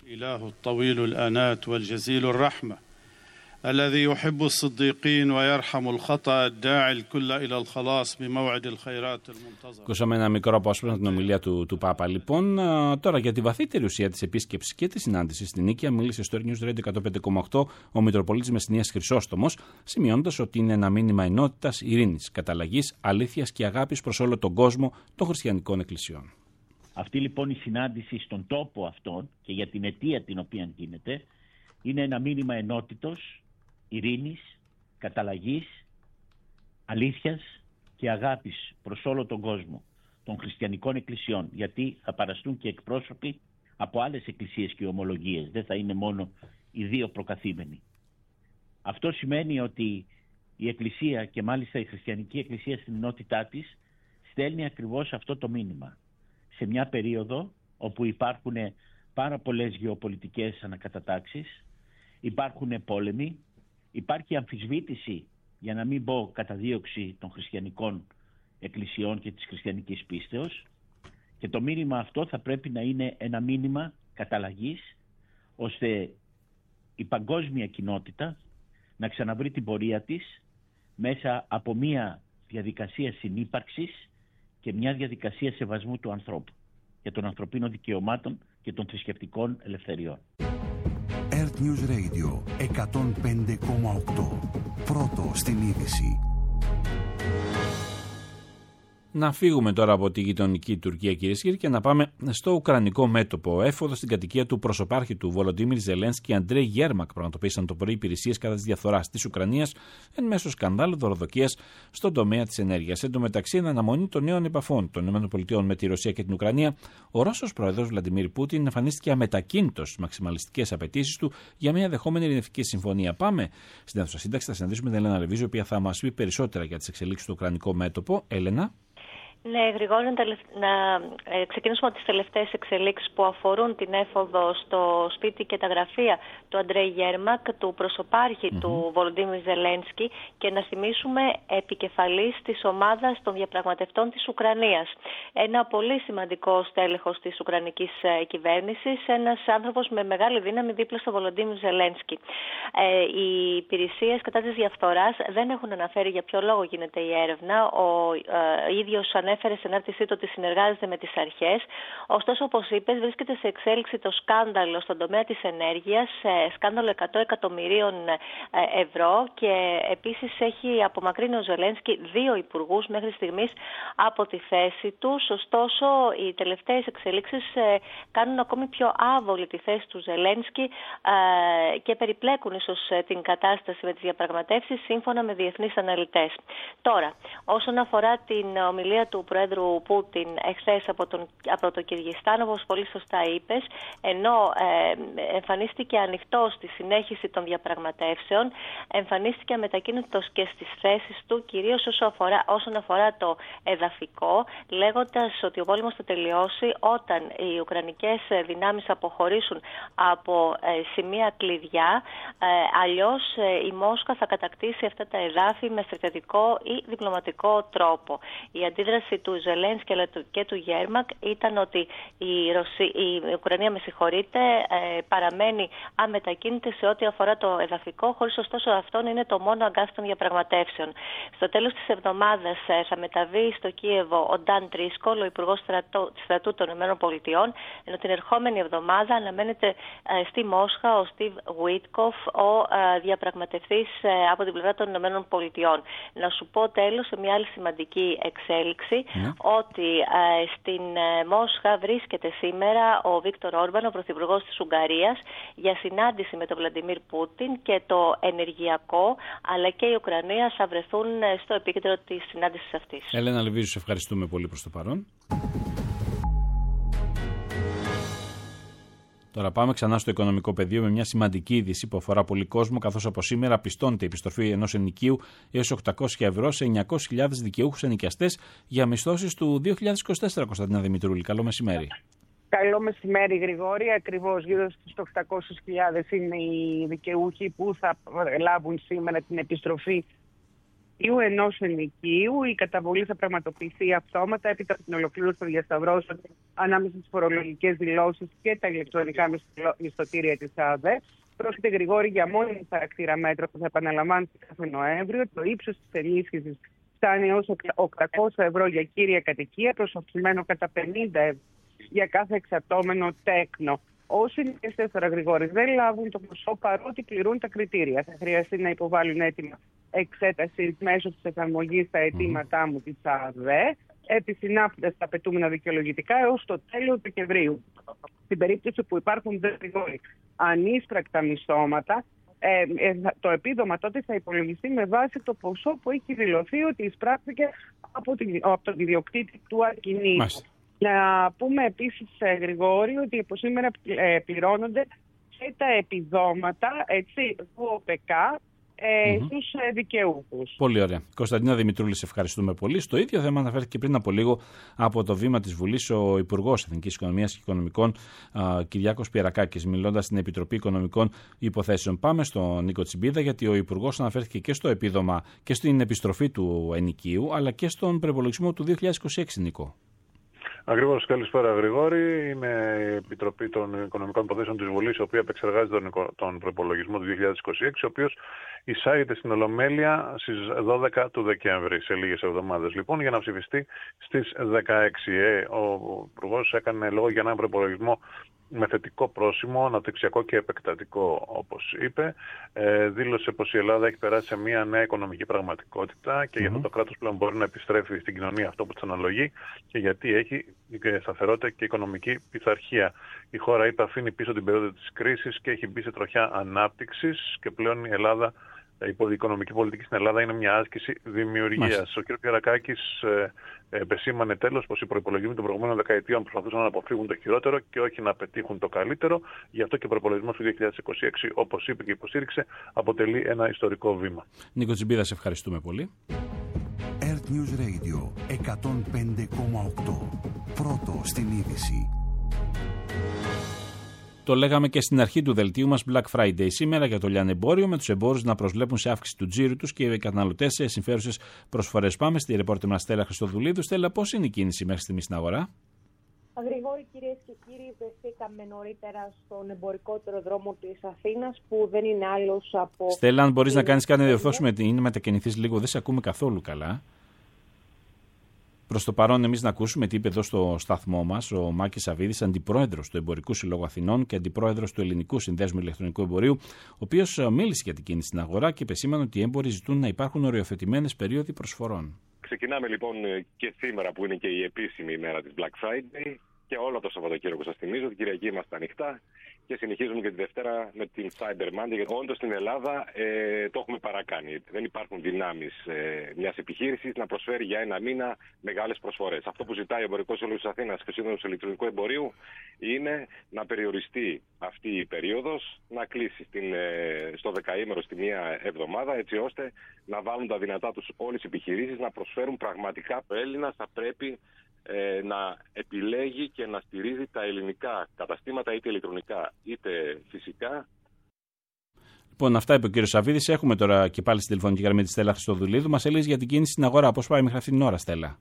الذي يحب الصديقين ويرحم الخطأ الداعي الكل إلى الخلاص بموعد الخيرات المنتظر. Ακούσαμε ένα μικρό απόσπασμα την ομιλία του Πάπα. Λοιπόν, τώρα για τη βαθύτερη ουσία της επίσκεψης και της συνάντησης στην Νίκαια μίλησε στο News Radio 105,8 ο Μητροπολίτης Μεσσηνίας Χρυσόστομος, σημειώνοντας ότι είναι ένα μήνυμα ενότητας, ειρήνης, καταλλαγής, αλήθειας και αγάπης προς όλο τον κόσμο των χριστιανικών εκκλησιών. Αυτή λοιπόν η συνάντηση στον τόπο αυτόν και για την αιτία την οποία γίνεται είναι ένα μήνυμα ενότητος, ειρήνης, καταλλαγής, αλήθειας και αγάπης προς όλο τον κόσμο των χριστιανικών εκκλησιών, γιατί θα παραστούν και εκπρόσωποι από άλλες εκκλησίες και ομολογίες, δεν θα είναι μόνο οι δύο προκαθήμενοι. Αυτό σημαίνει ότι η εκκλησία και μάλιστα η χριστιανική εκκλησία στην ενότητά της στέλνει ακριβώς αυτό το μήνυμα σε μια περίοδο όπου υπάρχουν πάρα πολλές γεωπολιτικές ανακατατάξεις, υπάρχουν πόλεμοι, υπάρχει αμφισβήτηση για να μην πω καταδίωξη των χριστιανικών εκκλησιών και της χριστιανικής πίστεως, και το μήνυμα αυτό θα πρέπει να είναι ένα μήνυμα καταλλαγής, ώστε η παγκόσμια κοινότητα να ξαναβρει την πορεία της μέσα από μια διαδικασία συνύπαρξης και μια διαδικασία σεβασμού του ανθρώπου και των ανθρωπίνων δικαιωμάτων και των θρησκευτικών ελευθεριών. Earth News Radio 105,8. Πρώτο στην είδηση. Να φύγουμε τώρα από τη γειτονική Τουρκία, κυρίες και κύριοι, και να πάμε στο ουκρανικό μέτωπο. Έφοδο στην κατοικία του προσωπάρχη του Βολοντίμιρ Ζελένσκι, Αντρέι Γέρμακ, πραγματοποίησαν το πρωί υπηρεσίες κατά της διαφθοράς της Ουκρανίας εν μέσω σκανδάλου δωροδοκίας στον τομέα της ενέργειας. Εν τω μεταξύ, εν αναμονή των νέων επαφών των ΗΠΑ με τη Ρωσία και την Ουκρανία, ο Ρώσος πρόεδρος Βλαντιμίρ Πούτιν εμφανίστηκε αμετακίνητος στις μαξιμαλιστικές απαιτήσεις του για μια δεχόμενη ειρηνευτική συμφωνία. Πάμε στην αίθουσα σύνταξη, θα συναντήσουμε την Έλενα Λεβίζου, η οποία θα μας πει περισσότερα για τις εξελίξεις στο ουκρανικό μέτωπο. Έλενα. Ναι, Γρηγόρη, να ξεκινήσουμε από τις τελευταίες εξελίξεις που αφορούν την έφοδο στο σπίτι και τα γραφεία του Αντρέι Γέρμακ, του προσωπάρχη του Βολοντίμιρ Ζελένσκι, και να θυμίσουμε επικεφαλής της ομάδας των διαπραγματευτών της Ουκρανίας. Ένα πολύ σημαντικό στέλεχος της Ουκρανικής κυβέρνησης, ένας άνθρωπος με μεγάλη δύναμη δίπλα στο Βολοντίμιρ Ζελένσκι. Οι υπηρεσίες κατά της διαφθοράς δεν έχουν αναφέρει για ποιο λόγο γίνεται η έρευνα. Ο ίδιος ανέφερε σε ανάρτησή του ότι συνεργάζεται με τις αρχές. Ωστόσο, όπως είπες, βρίσκεται σε εξέλιξη το σκάνδαλο στον τομέα της ενέργειας, σκάνδαλο 100 εκατομμυρίων ευρώ, και επίσης έχει απομακρύνει ο Ζελένσκι 2 υπουργούς μέχρι στιγμής από τη θέση τους. Ωστόσο, οι τελευταίες εξελίξεις κάνουν ακόμη πιο άβολη τη θέση του Ζελένσκι και περιπλέκουν ίσως την κατάσταση με τις διαπραγματεύσεις, σύμφωνα με διεθνείς αναλυτές. Τώρα, όσον αφορά την ομιλία του Πρόεδρου Πούτιν εχθές από το Κυργιστάν, όπως πολύ σωστά είπες, ενώ εμφανίστηκε ανοιχτός στη συνέχιση των διαπραγματεύσεων, εμφανίστηκε αμετακίνητος και στις θέσεις του, κυρίως όσον αφορά το εδαφικό, λέγοντας ότι ο πόλεμος θα τελειώσει όταν οι ουκρανικές δυνάμεις αποχωρήσουν από σημεία κλειδιά, αλλιώς η Μόσχα θα κατακτήσει αυτά τα εδάφη με στρατιωτικό ή διπλωματικό τρόπο. Η αντίδραση του Ζελένσκι και του Γέρμακ ήταν ότι η Ουκρανία, παραμένει αμετακίνητη σε ό,τι αφορά το εδαφικό, χωρίς ωστόσο αυτό είναι το μόνο αγκάθι των διαπραγματεύσεων. Στο τέλος της εβδομάδας θα μεταβεί στο Κίεβο ο Νταν Τρίσκολ, ο Υπουργός Στρατού των ΗΠΑ, ενώ την ερχόμενη εβδομάδα αναμένεται στη Μόσχα ο Στίβ Γουίτκοφ, ο διαπραγματευτής από την πλευρά των ΗΠΑ. Να σου πω τέλος, σε μια άλλη σημαντική εξέλιξη, ότι στην Μόσχα βρίσκεται σήμερα ο Βίκτορ Όρμπαν, ο Πρωθυπουργός της Ουγγαρίας, για συνάντηση με τον Βλαντιμίρ Πούτιν, και το ενεργειακό αλλά και η Ουκρανία θα βρεθούν στο επίκεντρο της συνάντησης αυτής. Έλενα Λεβίζου, σε ευχαριστούμε πολύ προς το παρόν. Τώρα πάμε ξανά στο οικονομικό πεδίο με μια σημαντική είδηση που αφορά πολύ κόσμο, καθώς από σήμερα πιστώνεται η επιστροφή ενός ενοικίου έως 800 ευρώ σε 900.000 δικαιούχους ενοικιαστές για μισθώσεις του 2024, Κωνσταντίνα Δημητρούλη. Καλό μεσημέρι. Καλό μεσημέρι, Γρηγόρη. Ακριβώς γύρω στους 800.000 είναι οι δικαιούχοι που θα λάβουν σήμερα την επιστροφή ενός ενοικίου. Η καταβολή θα πραγματοποιηθεί αυτόματα έπειτα από την ολοκλήρωση των διασταυρώσεων ανάμεσα στις φορολογικές δηλώσεις και τα ηλεκτρονικά μισθωτήρια της ΑΔΕ. Πρόκειται, Γρηγόρη, για μόνιμη χαρακτήρα μέτρα που θα επαναλαμβάνεται κάθε Νοέμβριο. Το ύψος της ενίσχυσης φτάνει έως 800 ευρώ για κύρια κατοικία, προσωθημένο κατά 50 ευρώ για κάθε εξαρτώμενο τέκνο. Όσοι νοικιαστές τώρα, Γρηγόρη, δεν λάβουν το ποσό παρότι πληρούν τα κριτήρια, θα χρειαστεί να υποβάλουν έτοιμα εξέταση μέσω της εφαρμογής στα αιτήματά μου της ΑΔΕ, επισυνάπτοντας τα απαιτούμενα δικαιολογητικά έως το τέλος Δεκεμβρίου. Στην περίπτωση που υπάρχουν ανίσπρακτα μισθώματα, το επίδομα τότε θα υπολογιστεί με βάση το ποσό που έχει δηλωθεί ότι εισπράχθηκε από τον ιδιοκτήτη του ακινήτου. Να πούμε επίσης, Γρηγόρη, ότι από σήμερα πληρώνονται και τα επιδόματα του ΟΠΕΚΑ στους δικαιούχους. Πολύ ωραία. Κωνσταντίνα Δημητρούλη, σε ευχαριστούμε πολύ. Στο ίδιο θέμα αναφέρθηκε πριν από λίγο από το βήμα της Βουλής ο Υπουργός Εθνικής Οικονομίας και Οικονομικών Κυριάκος Πιερακάκης, μιλώντας στην Επιτροπή Οικονομικών Υποθέσεων. Πάμε στον Νίκο Τσιμπίδα, γιατί ο Υπουργός αναφέρθηκε και στο επίδομα και στην επιστροφή του ενοικίου, αλλά και στον προϋπολογισμό του 2026, Νίκο. Ακριβώς. Καλησπέρα, Γρηγόρη. Είναι η Επιτροπή των Οικονομικών Υποθέσεων της Βουλής, η οποία επεξεργάζεται τον προϋπολογισμό του 2026, ο οποίος εισάγεται στην Ολομέλεια στις 12 του Δεκέμβρη, σε λίγες εβδομάδες. Λοιπόν, για να ψηφιστεί στις 16. Ο Υπουργός έκανε λόγο για έναν προϋπολογισμό με θετικό πρόσημο, αναπτυξιακό και επεκτατικό, όπως είπε. Δήλωσε πως η Ελλάδα έχει περάσει σε μια νέα οικονομική πραγματικότητα και γι' αυτό το κράτος πλέον μπορεί να επιστρέφει στην κοινωνία αυτό που της αναλογεί και γιατί έχει σταθερότητα και οικονομική πειθαρχία. Η χώρα, είπε, αφήνει πίσω την περίοδο της κρίσης και έχει μπει σε τροχιά ανάπτυξης και πλέον η Ελλάδα, η οικονομική πολιτική στην Ελλάδα είναι μια άσκηση δημιουργίας. Ο κ. Πιερακάκης επεσήμανε τέλος πως οι προϋπολογισμοί των προηγούμενων δεκαετιών προσπαθούσαν να αποφύγουν το χειρότερο και όχι να πετύχουν το καλύτερο. Γι' αυτό και ο προϋπολογισμός του 2026, όπως είπε και υποστήριξε, αποτελεί ένα ιστορικό βήμα. Νίκο Τσιμπίδα, σε ευχαριστούμε πολύ. Earth News Radio 105,8. Πρώτο στην είδηση. Το λέγαμε και στην αρχή του δελτίου μας, Black Friday σήμερα για το λιανεμπόριο, με τους εμπόρους να προσβλέπουν σε αύξηση του τζίρου τους και οι καταναλωτές σε συμφέρουσες προσφορές. Πάμε στη ρεπόρτερ μας Στέλλα Χριστοδουλίδου. Στέλλα, πώς είναι η κίνηση μέχρι στιγμή στην αγορά? Γρηγόρη, κυρίες και κύριοι, βρεθήκαμε νωρίτερα στον εμπορικότερο δρόμο της Αθήνας, που δεν είναι άλλος από... Στέλλα, αν μπορείς να κάνεις κάτι να διορθώσουμε, είναι μετακινηθείς λίγο, δεν σε ακούμε καθόλου καλά. Προς το παρόν, εμείς να ακούσουμε τι είπε εδώ στο σταθμό μας ο Μάκης Σαββίδης, αντιπρόεδρος του Εμπορικού Συλλόγου Αθηνών και αντιπρόεδρος του Ελληνικού Συνδέσμου Ηλεκτρονικού Εμπορίου, ο οποίος μίλησε για την κίνηση στην αγορά και επεσήμανε ότι οι έμποροι ζητούν να υπάρχουν οριοθετημένες περίοδοι προσφορών. Ξεκινάμε λοιπόν και σήμερα, που είναι και η επίσημη ημέρα της Black Friday, και όλο το Σαββατοκύριακο, σας θυμίζω, την Κυριακή είμαστε ανοιχτά και συνεχίζουμε και τη Δευτέρα με την Cyber Monday. Όντως στην Ελλάδα το έχουμε παρακάνει. Δεν υπάρχουν δυνάμεις μιας επιχείρησης να προσφέρει για ένα μήνα μεγάλες προσφορές. Αυτό που ζητάει ο Εμπορικός Σύλλογος της Αθήνας και ο Σύνδεσμος Ηλεκτρονικού Εμπορίου είναι να περιοριστεί αυτή η περίοδος, να κλείσει στο δεκαήμερο στη μία εβδομάδα, έτσι ώστε να βάλουν τα δυνατά τους όλες οι επιχειρήσεις να προσφέρουν πραγματικά. Ο Έλληνας θα πρέπει να επιλέγει και να στηρίζει τα ελληνικά καταστήματα, είτε ηλεκτρονικά είτε φυσικά. Λοιπόν, αυτά είπε ο κύριος Σαββίδης. Έχουμε τώρα και πάλι στη τηλεφωνική γραμμή τη Στέλλα Χριστοδουλίδου. Μας έλεγε για την κίνηση στην αγορά. Πώς πάει μέχρι αυτήν την ώρα, Στέλλα?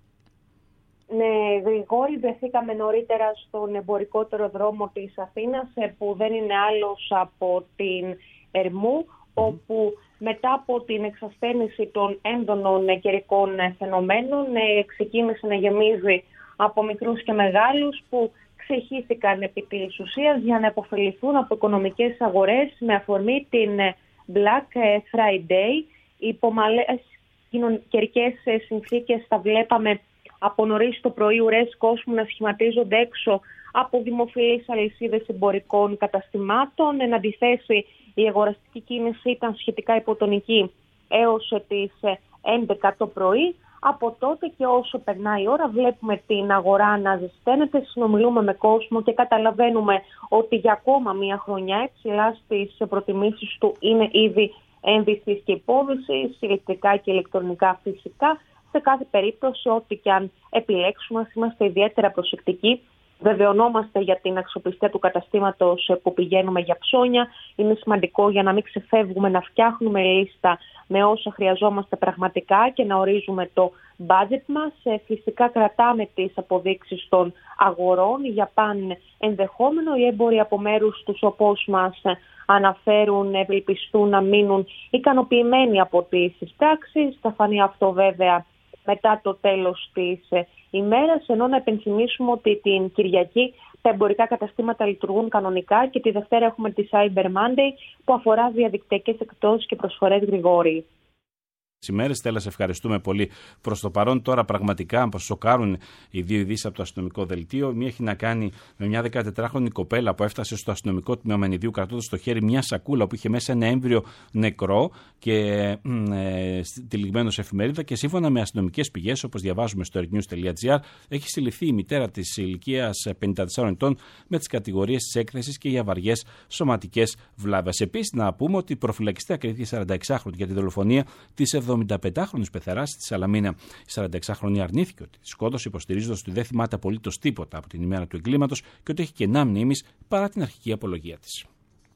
Ναι, Γρηγόρη, βρεθήκαμε νωρίτερα στον εμπορικότερο δρόμο της Αθήνας, που δεν είναι άλλος από την Ερμού, όπου μετά από την εξασθένηση των έντονων καιρικών φαινομένων ξεκίνησε να γεμίζει από μικρούς και μεγάλους που ξεχύθηκαν επί της ουσίας για να επωφεληθούν από οικονομικές αγορές με αφορμή την Black Friday. Υπό μαλές καιρικές συνθήκες θα βλέπαμε από νωρίς το πρωί ουρές κόσμου να σχηματίζονται έξω από δημοφιλείς αλυσίδες εμπορικών καταστημάτων. Εν αντιθέσει, η αγοραστική κίνηση ήταν σχετικά υποτονική έως τις 11 το πρωί. Από τότε και όσο περνάει η ώρα βλέπουμε την αγορά να ζεσταίνεται, συνομιλούμε με κόσμο και καταλαβαίνουμε ότι για ακόμα μία χρονιά υψηλά στις προτιμήσεις του είναι ήδη ένδυσης και υπόδυσης, ηλεκτρικά και ηλεκτρονικά φυσικά. Σε κάθε περίπτωση, ό,τι και αν επιλέξουμε, είμαστε ιδιαίτερα προσεκτικοί. Βεβαιωνόμαστε για την αξιοπιστία του καταστήματος που πηγαίνουμε για ψώνια. Είναι σημαντικό για να μην ξεφεύγουμε να φτιάχνουμε λίστα με όσα χρειαζόμαστε πραγματικά και να ορίζουμε το budget μας. Φυσικά κρατάμε τις αποδείξεις των αγορών για παν ενδεχόμενο. Οι έμποροι από μέρους τους, όπως μας αναφέρουν, ευελπιστούν να μείνουν ικανοποιημένοι από τις συστάξεις. Θα φανεί αυτό βέβαια μετά το τέλος της ημέρας, ενώ να επενθυμίσουμε ότι την Κυριακή τα εμπορικά καταστήματα λειτουργούν κανονικά και τη Δευτέρα έχουμε τη Cyber Monday που αφορά διαδικτυακές εκπτώσεις και προσφορές, Γρηγόρη. ημέρες. Στέλλα, σε ευχαριστούμε πολύ. Προς το παρόν, τώρα πραγματικά σοκάρουν οι δύο ειδήσεις από το αστυνομικό δελτίο. Μία έχει να κάνει με μια 14χρονη κοπέλα που έφτασε στο αστυνομικό τμήμα Μενιδίου κρατώντας στο χέρι μια σακούλα που είχε μέσα ένα έμβριο νεκρό και τυλιγμένο σε εφημερίδα. Και σύμφωνα με αστυνομικές πηγές, όπως διαβάζουμε στο ergnews.gr, έχει συλληφθεί η μητέρα της ηλικίας 54 ετών με τις κατηγορίες της έκθεσης και για βαριές σωματικές βλάβες. Επίσης, να πούμε ότι προφυλακιστέα κρίθηκε 46χρονη για τη δολοφονία της 75χρονης πεθεράς στη Σαλαμίνα. Η 46χρονη αρνήθηκε ότι τη σκότωσε, υποστηρίζοντας ότι δεν θυμάται απολύτως τίποτα από την ημέρα του εγκλήματος και ότι έχει κενά μνήμης παρά την αρχική απολογία της.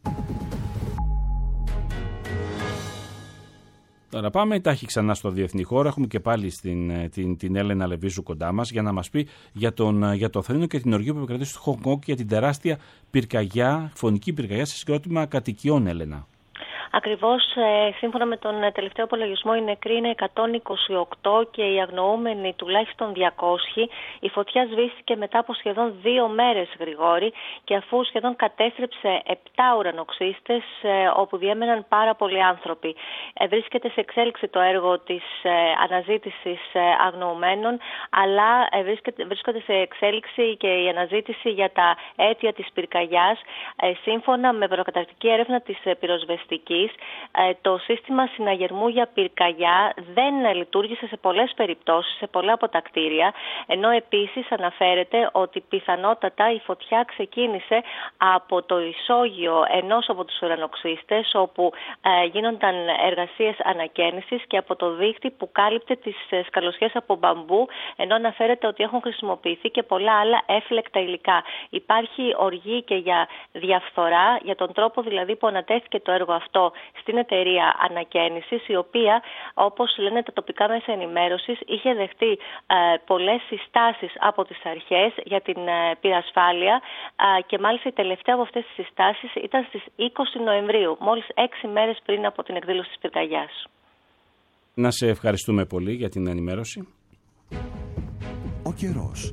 Τώρα πάμε τάχει ξανά στο διεθνή χώρο. Έχουμε και πάλι την Έλενα Λεβίζου κοντά μας για να μας πει για το θρήνο και την οργή που επικρατεί στο Χονγκ Κονγκ και για την τεράστια πυρκαγιά, φωνική πυρκαγιά σε συγκρότημα κατοικιών, Έλενα. Ακριβώς, σύμφωνα με τον τελευταίο απολογισμό, οι νεκροί είναι 128 και οι αγνοούμενοι τουλάχιστον 200. Η φωτιά σβήστηκε μετά από σχεδόν 2 μέρες, Γρηγόρη, και αφού σχεδόν κατέστρεψε 7 ουρανοξύστες, όπου διέμεναν πάρα πολλοί άνθρωποι. Βρίσκεται σε εξέλιξη το έργο της αναζήτησης αγνοουμένων, αλλά βρίσκεται σε εξέλιξη και η αναζήτηση για τα αίτια της πυρκαγιάς. Σύμφωνα με προκαταρκτική έρευνα της πυροσβεστικής, το σύστημα συναγερμού για πυρκαγιά δεν λειτουργήσε σε πολλές περιπτώσεις, σε πολλά από τα κτίρια, ενώ επίσης αναφέρεται ότι πιθανότατα η φωτιά ξεκίνησε από το ισόγειο ενός από τους ουρανοξύστες, όπου γίνονταν εργασίες ανακαίνησης, και από το δίχτυ που κάλυπτε τις σκαλωσιές από μπαμπού, ενώ αναφέρεται ότι έχουν χρησιμοποιηθεί και πολλά άλλα έφλεκτα υλικά. Υπάρχει οργή και για διαφθορά, για τον τρόπο δηλαδή που ανατέθηκε το έργο αυτό στην εταιρεία ανακαίνησης, η οποία, όπως λένε τα τοπικά μέσα ενημέρωσης, είχε δεχτεί πολλές συστάσεις από τις αρχές για την πυρασφάλεια, και μάλιστα η τελευταία από αυτές τις συστάσεις ήταν στις 20 Νοεμβρίου, μόλις 6 μέρες πριν από την εκδήλωση της πυρκαγιάς. Να σε ευχαριστούμε πολύ για την ενημέρωση. Ο καιρός.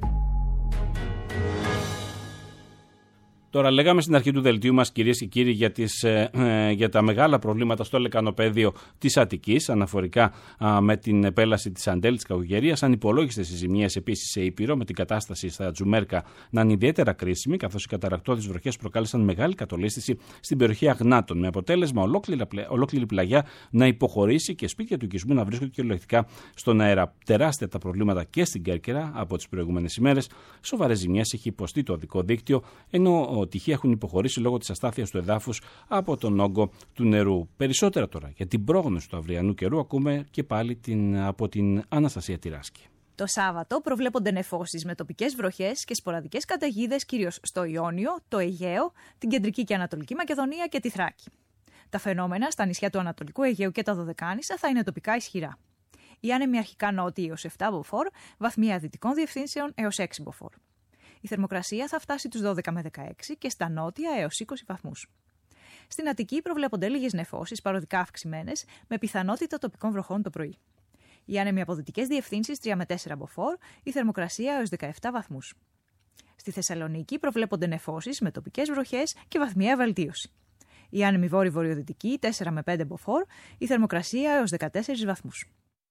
Τώρα, λέγαμε στην αρχή του δελτίου μας, κυρίες και κύριοι, για τα μεγάλα προβλήματα στο λεκανοπέδιο της Αττικής, αναφορικά με την επέλαση της Αντέλ, της κακοκαιρίας. Ανυπολόγιστες οι ζημιές επίσης σε Ήπειρο, με την κατάσταση στα Τζουμέρκα να είναι ιδιαίτερα κρίσιμη, καθώς οι καταρρακτώδεις βροχές προκάλεσαν μεγάλη κατολίσθηση στην περιοχή Αγνάτων, με αποτέλεσμα ολόκληρη πλαγιά να υποχωρήσει και σπίτια του οικισμού να βρίσκονται κυριολεκτικά στον αέρα. Τεράστια τα προβλήματα και στην Κέρκυρα από τις προηγούμενες ημέρες. Σοβαρές ζημιές έχει υποστεί το οδικό δίκτυο, ενώ τυχεία έχουν υποχωρήσει λόγω της αστάθειας του εδάφους από τον όγκο του νερού. Περισσότερα τώρα για την πρόγνωση του αυριανού καιρού ακούμε και πάλι από την Αναστασία Τυράσκη. Το Σάββατο προβλέπονται νεφώσεις με τοπικές βροχές και σποραδικές καταιγίδες κυρίως στο Ιόνιο, το Αιγαίο, την Κεντρική και Ανατολική Μακεδονία και τη Θράκη. Τα φαινόμενα στα νησιά του Ανατολικού Αιγαίου και τα Δωδεκάνησα θα είναι τοπικά ισχυρά. Οι άνεμοι αρχικά νότιοι έως 7 μποφόρ, βαθμία δυτικών διευθύνσεων έως 6 μποφόρ. Η θερμοκρασία θα φτάσει τους 12 με 16 και στα νότια έως 20 βαθμούς. Στην Αττική προβλέπονται λίγες νεφώσεις, παροδικά αυξημένες, με πιθανότητα τοπικών βροχών το πρωί. Οι άνεμοι από δυτικές διευθύνσεις 3 με 4 μποφόρ, η θερμοκρασία έως 17 βαθμούς. Στη Θεσσαλονίκη προβλέπονται νεφώσεις με τοπικές βροχές και βαθμιαία βελτίωση. Οι άνεμοι βόρειο-βορειοδυτικοί 4 με 5 μποφόρ, η θερμοκρασία έως 14 βαθμούς.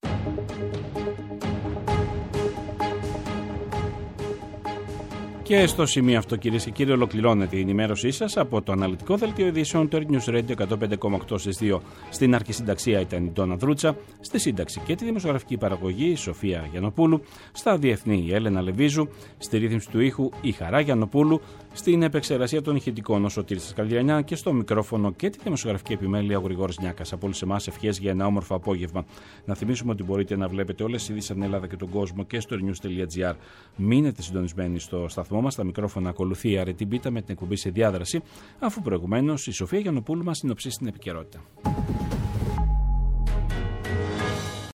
Και στο σημείο αυτό, κυρίες και κύριοι, ολοκληρώνεται η ενημέρωσή σας από το αναλυτικό δελτίο ειδήσεων του News Radio 105,8 στις 2. Στην αρχισυνταξία ήταν η Ντόνα Δρούτσα, στη σύνταξη και τη δημοσιογραφική παραγωγή η Σοφία Γιαννοπούλου, στα διεθνή η Έλενα Λεβίζου, στη ρύθμιση του ήχου η Χαρά Γιαννοπούλου, στην επεξεργασία των ηχητικών ο Σωτήρης Καλδιανιά και στο μικρόφωνο και τη δημοσιογραφική επιμέλεια ο Γρηγόρης Νιάκας. Από όλους εμάς ευχές για ένα όμορφο απόγευμα. Να θυμίσουμε ότι μπορείτε να βλέπετε όλες τις ειδήσεις από την Ελλάδα και τον κόσμο και στο ergnews.gr. Μείνετε συντονισμένοι στο σταθμό μας. Τα μικρόφωνα ακολουθεί η Αρετή Μπίτα με την εκπομπή σε διάδραση, αφού προηγουμένως η Σοφία Γιαννοπούλου μας συνοψίσει την επικαιρότητα.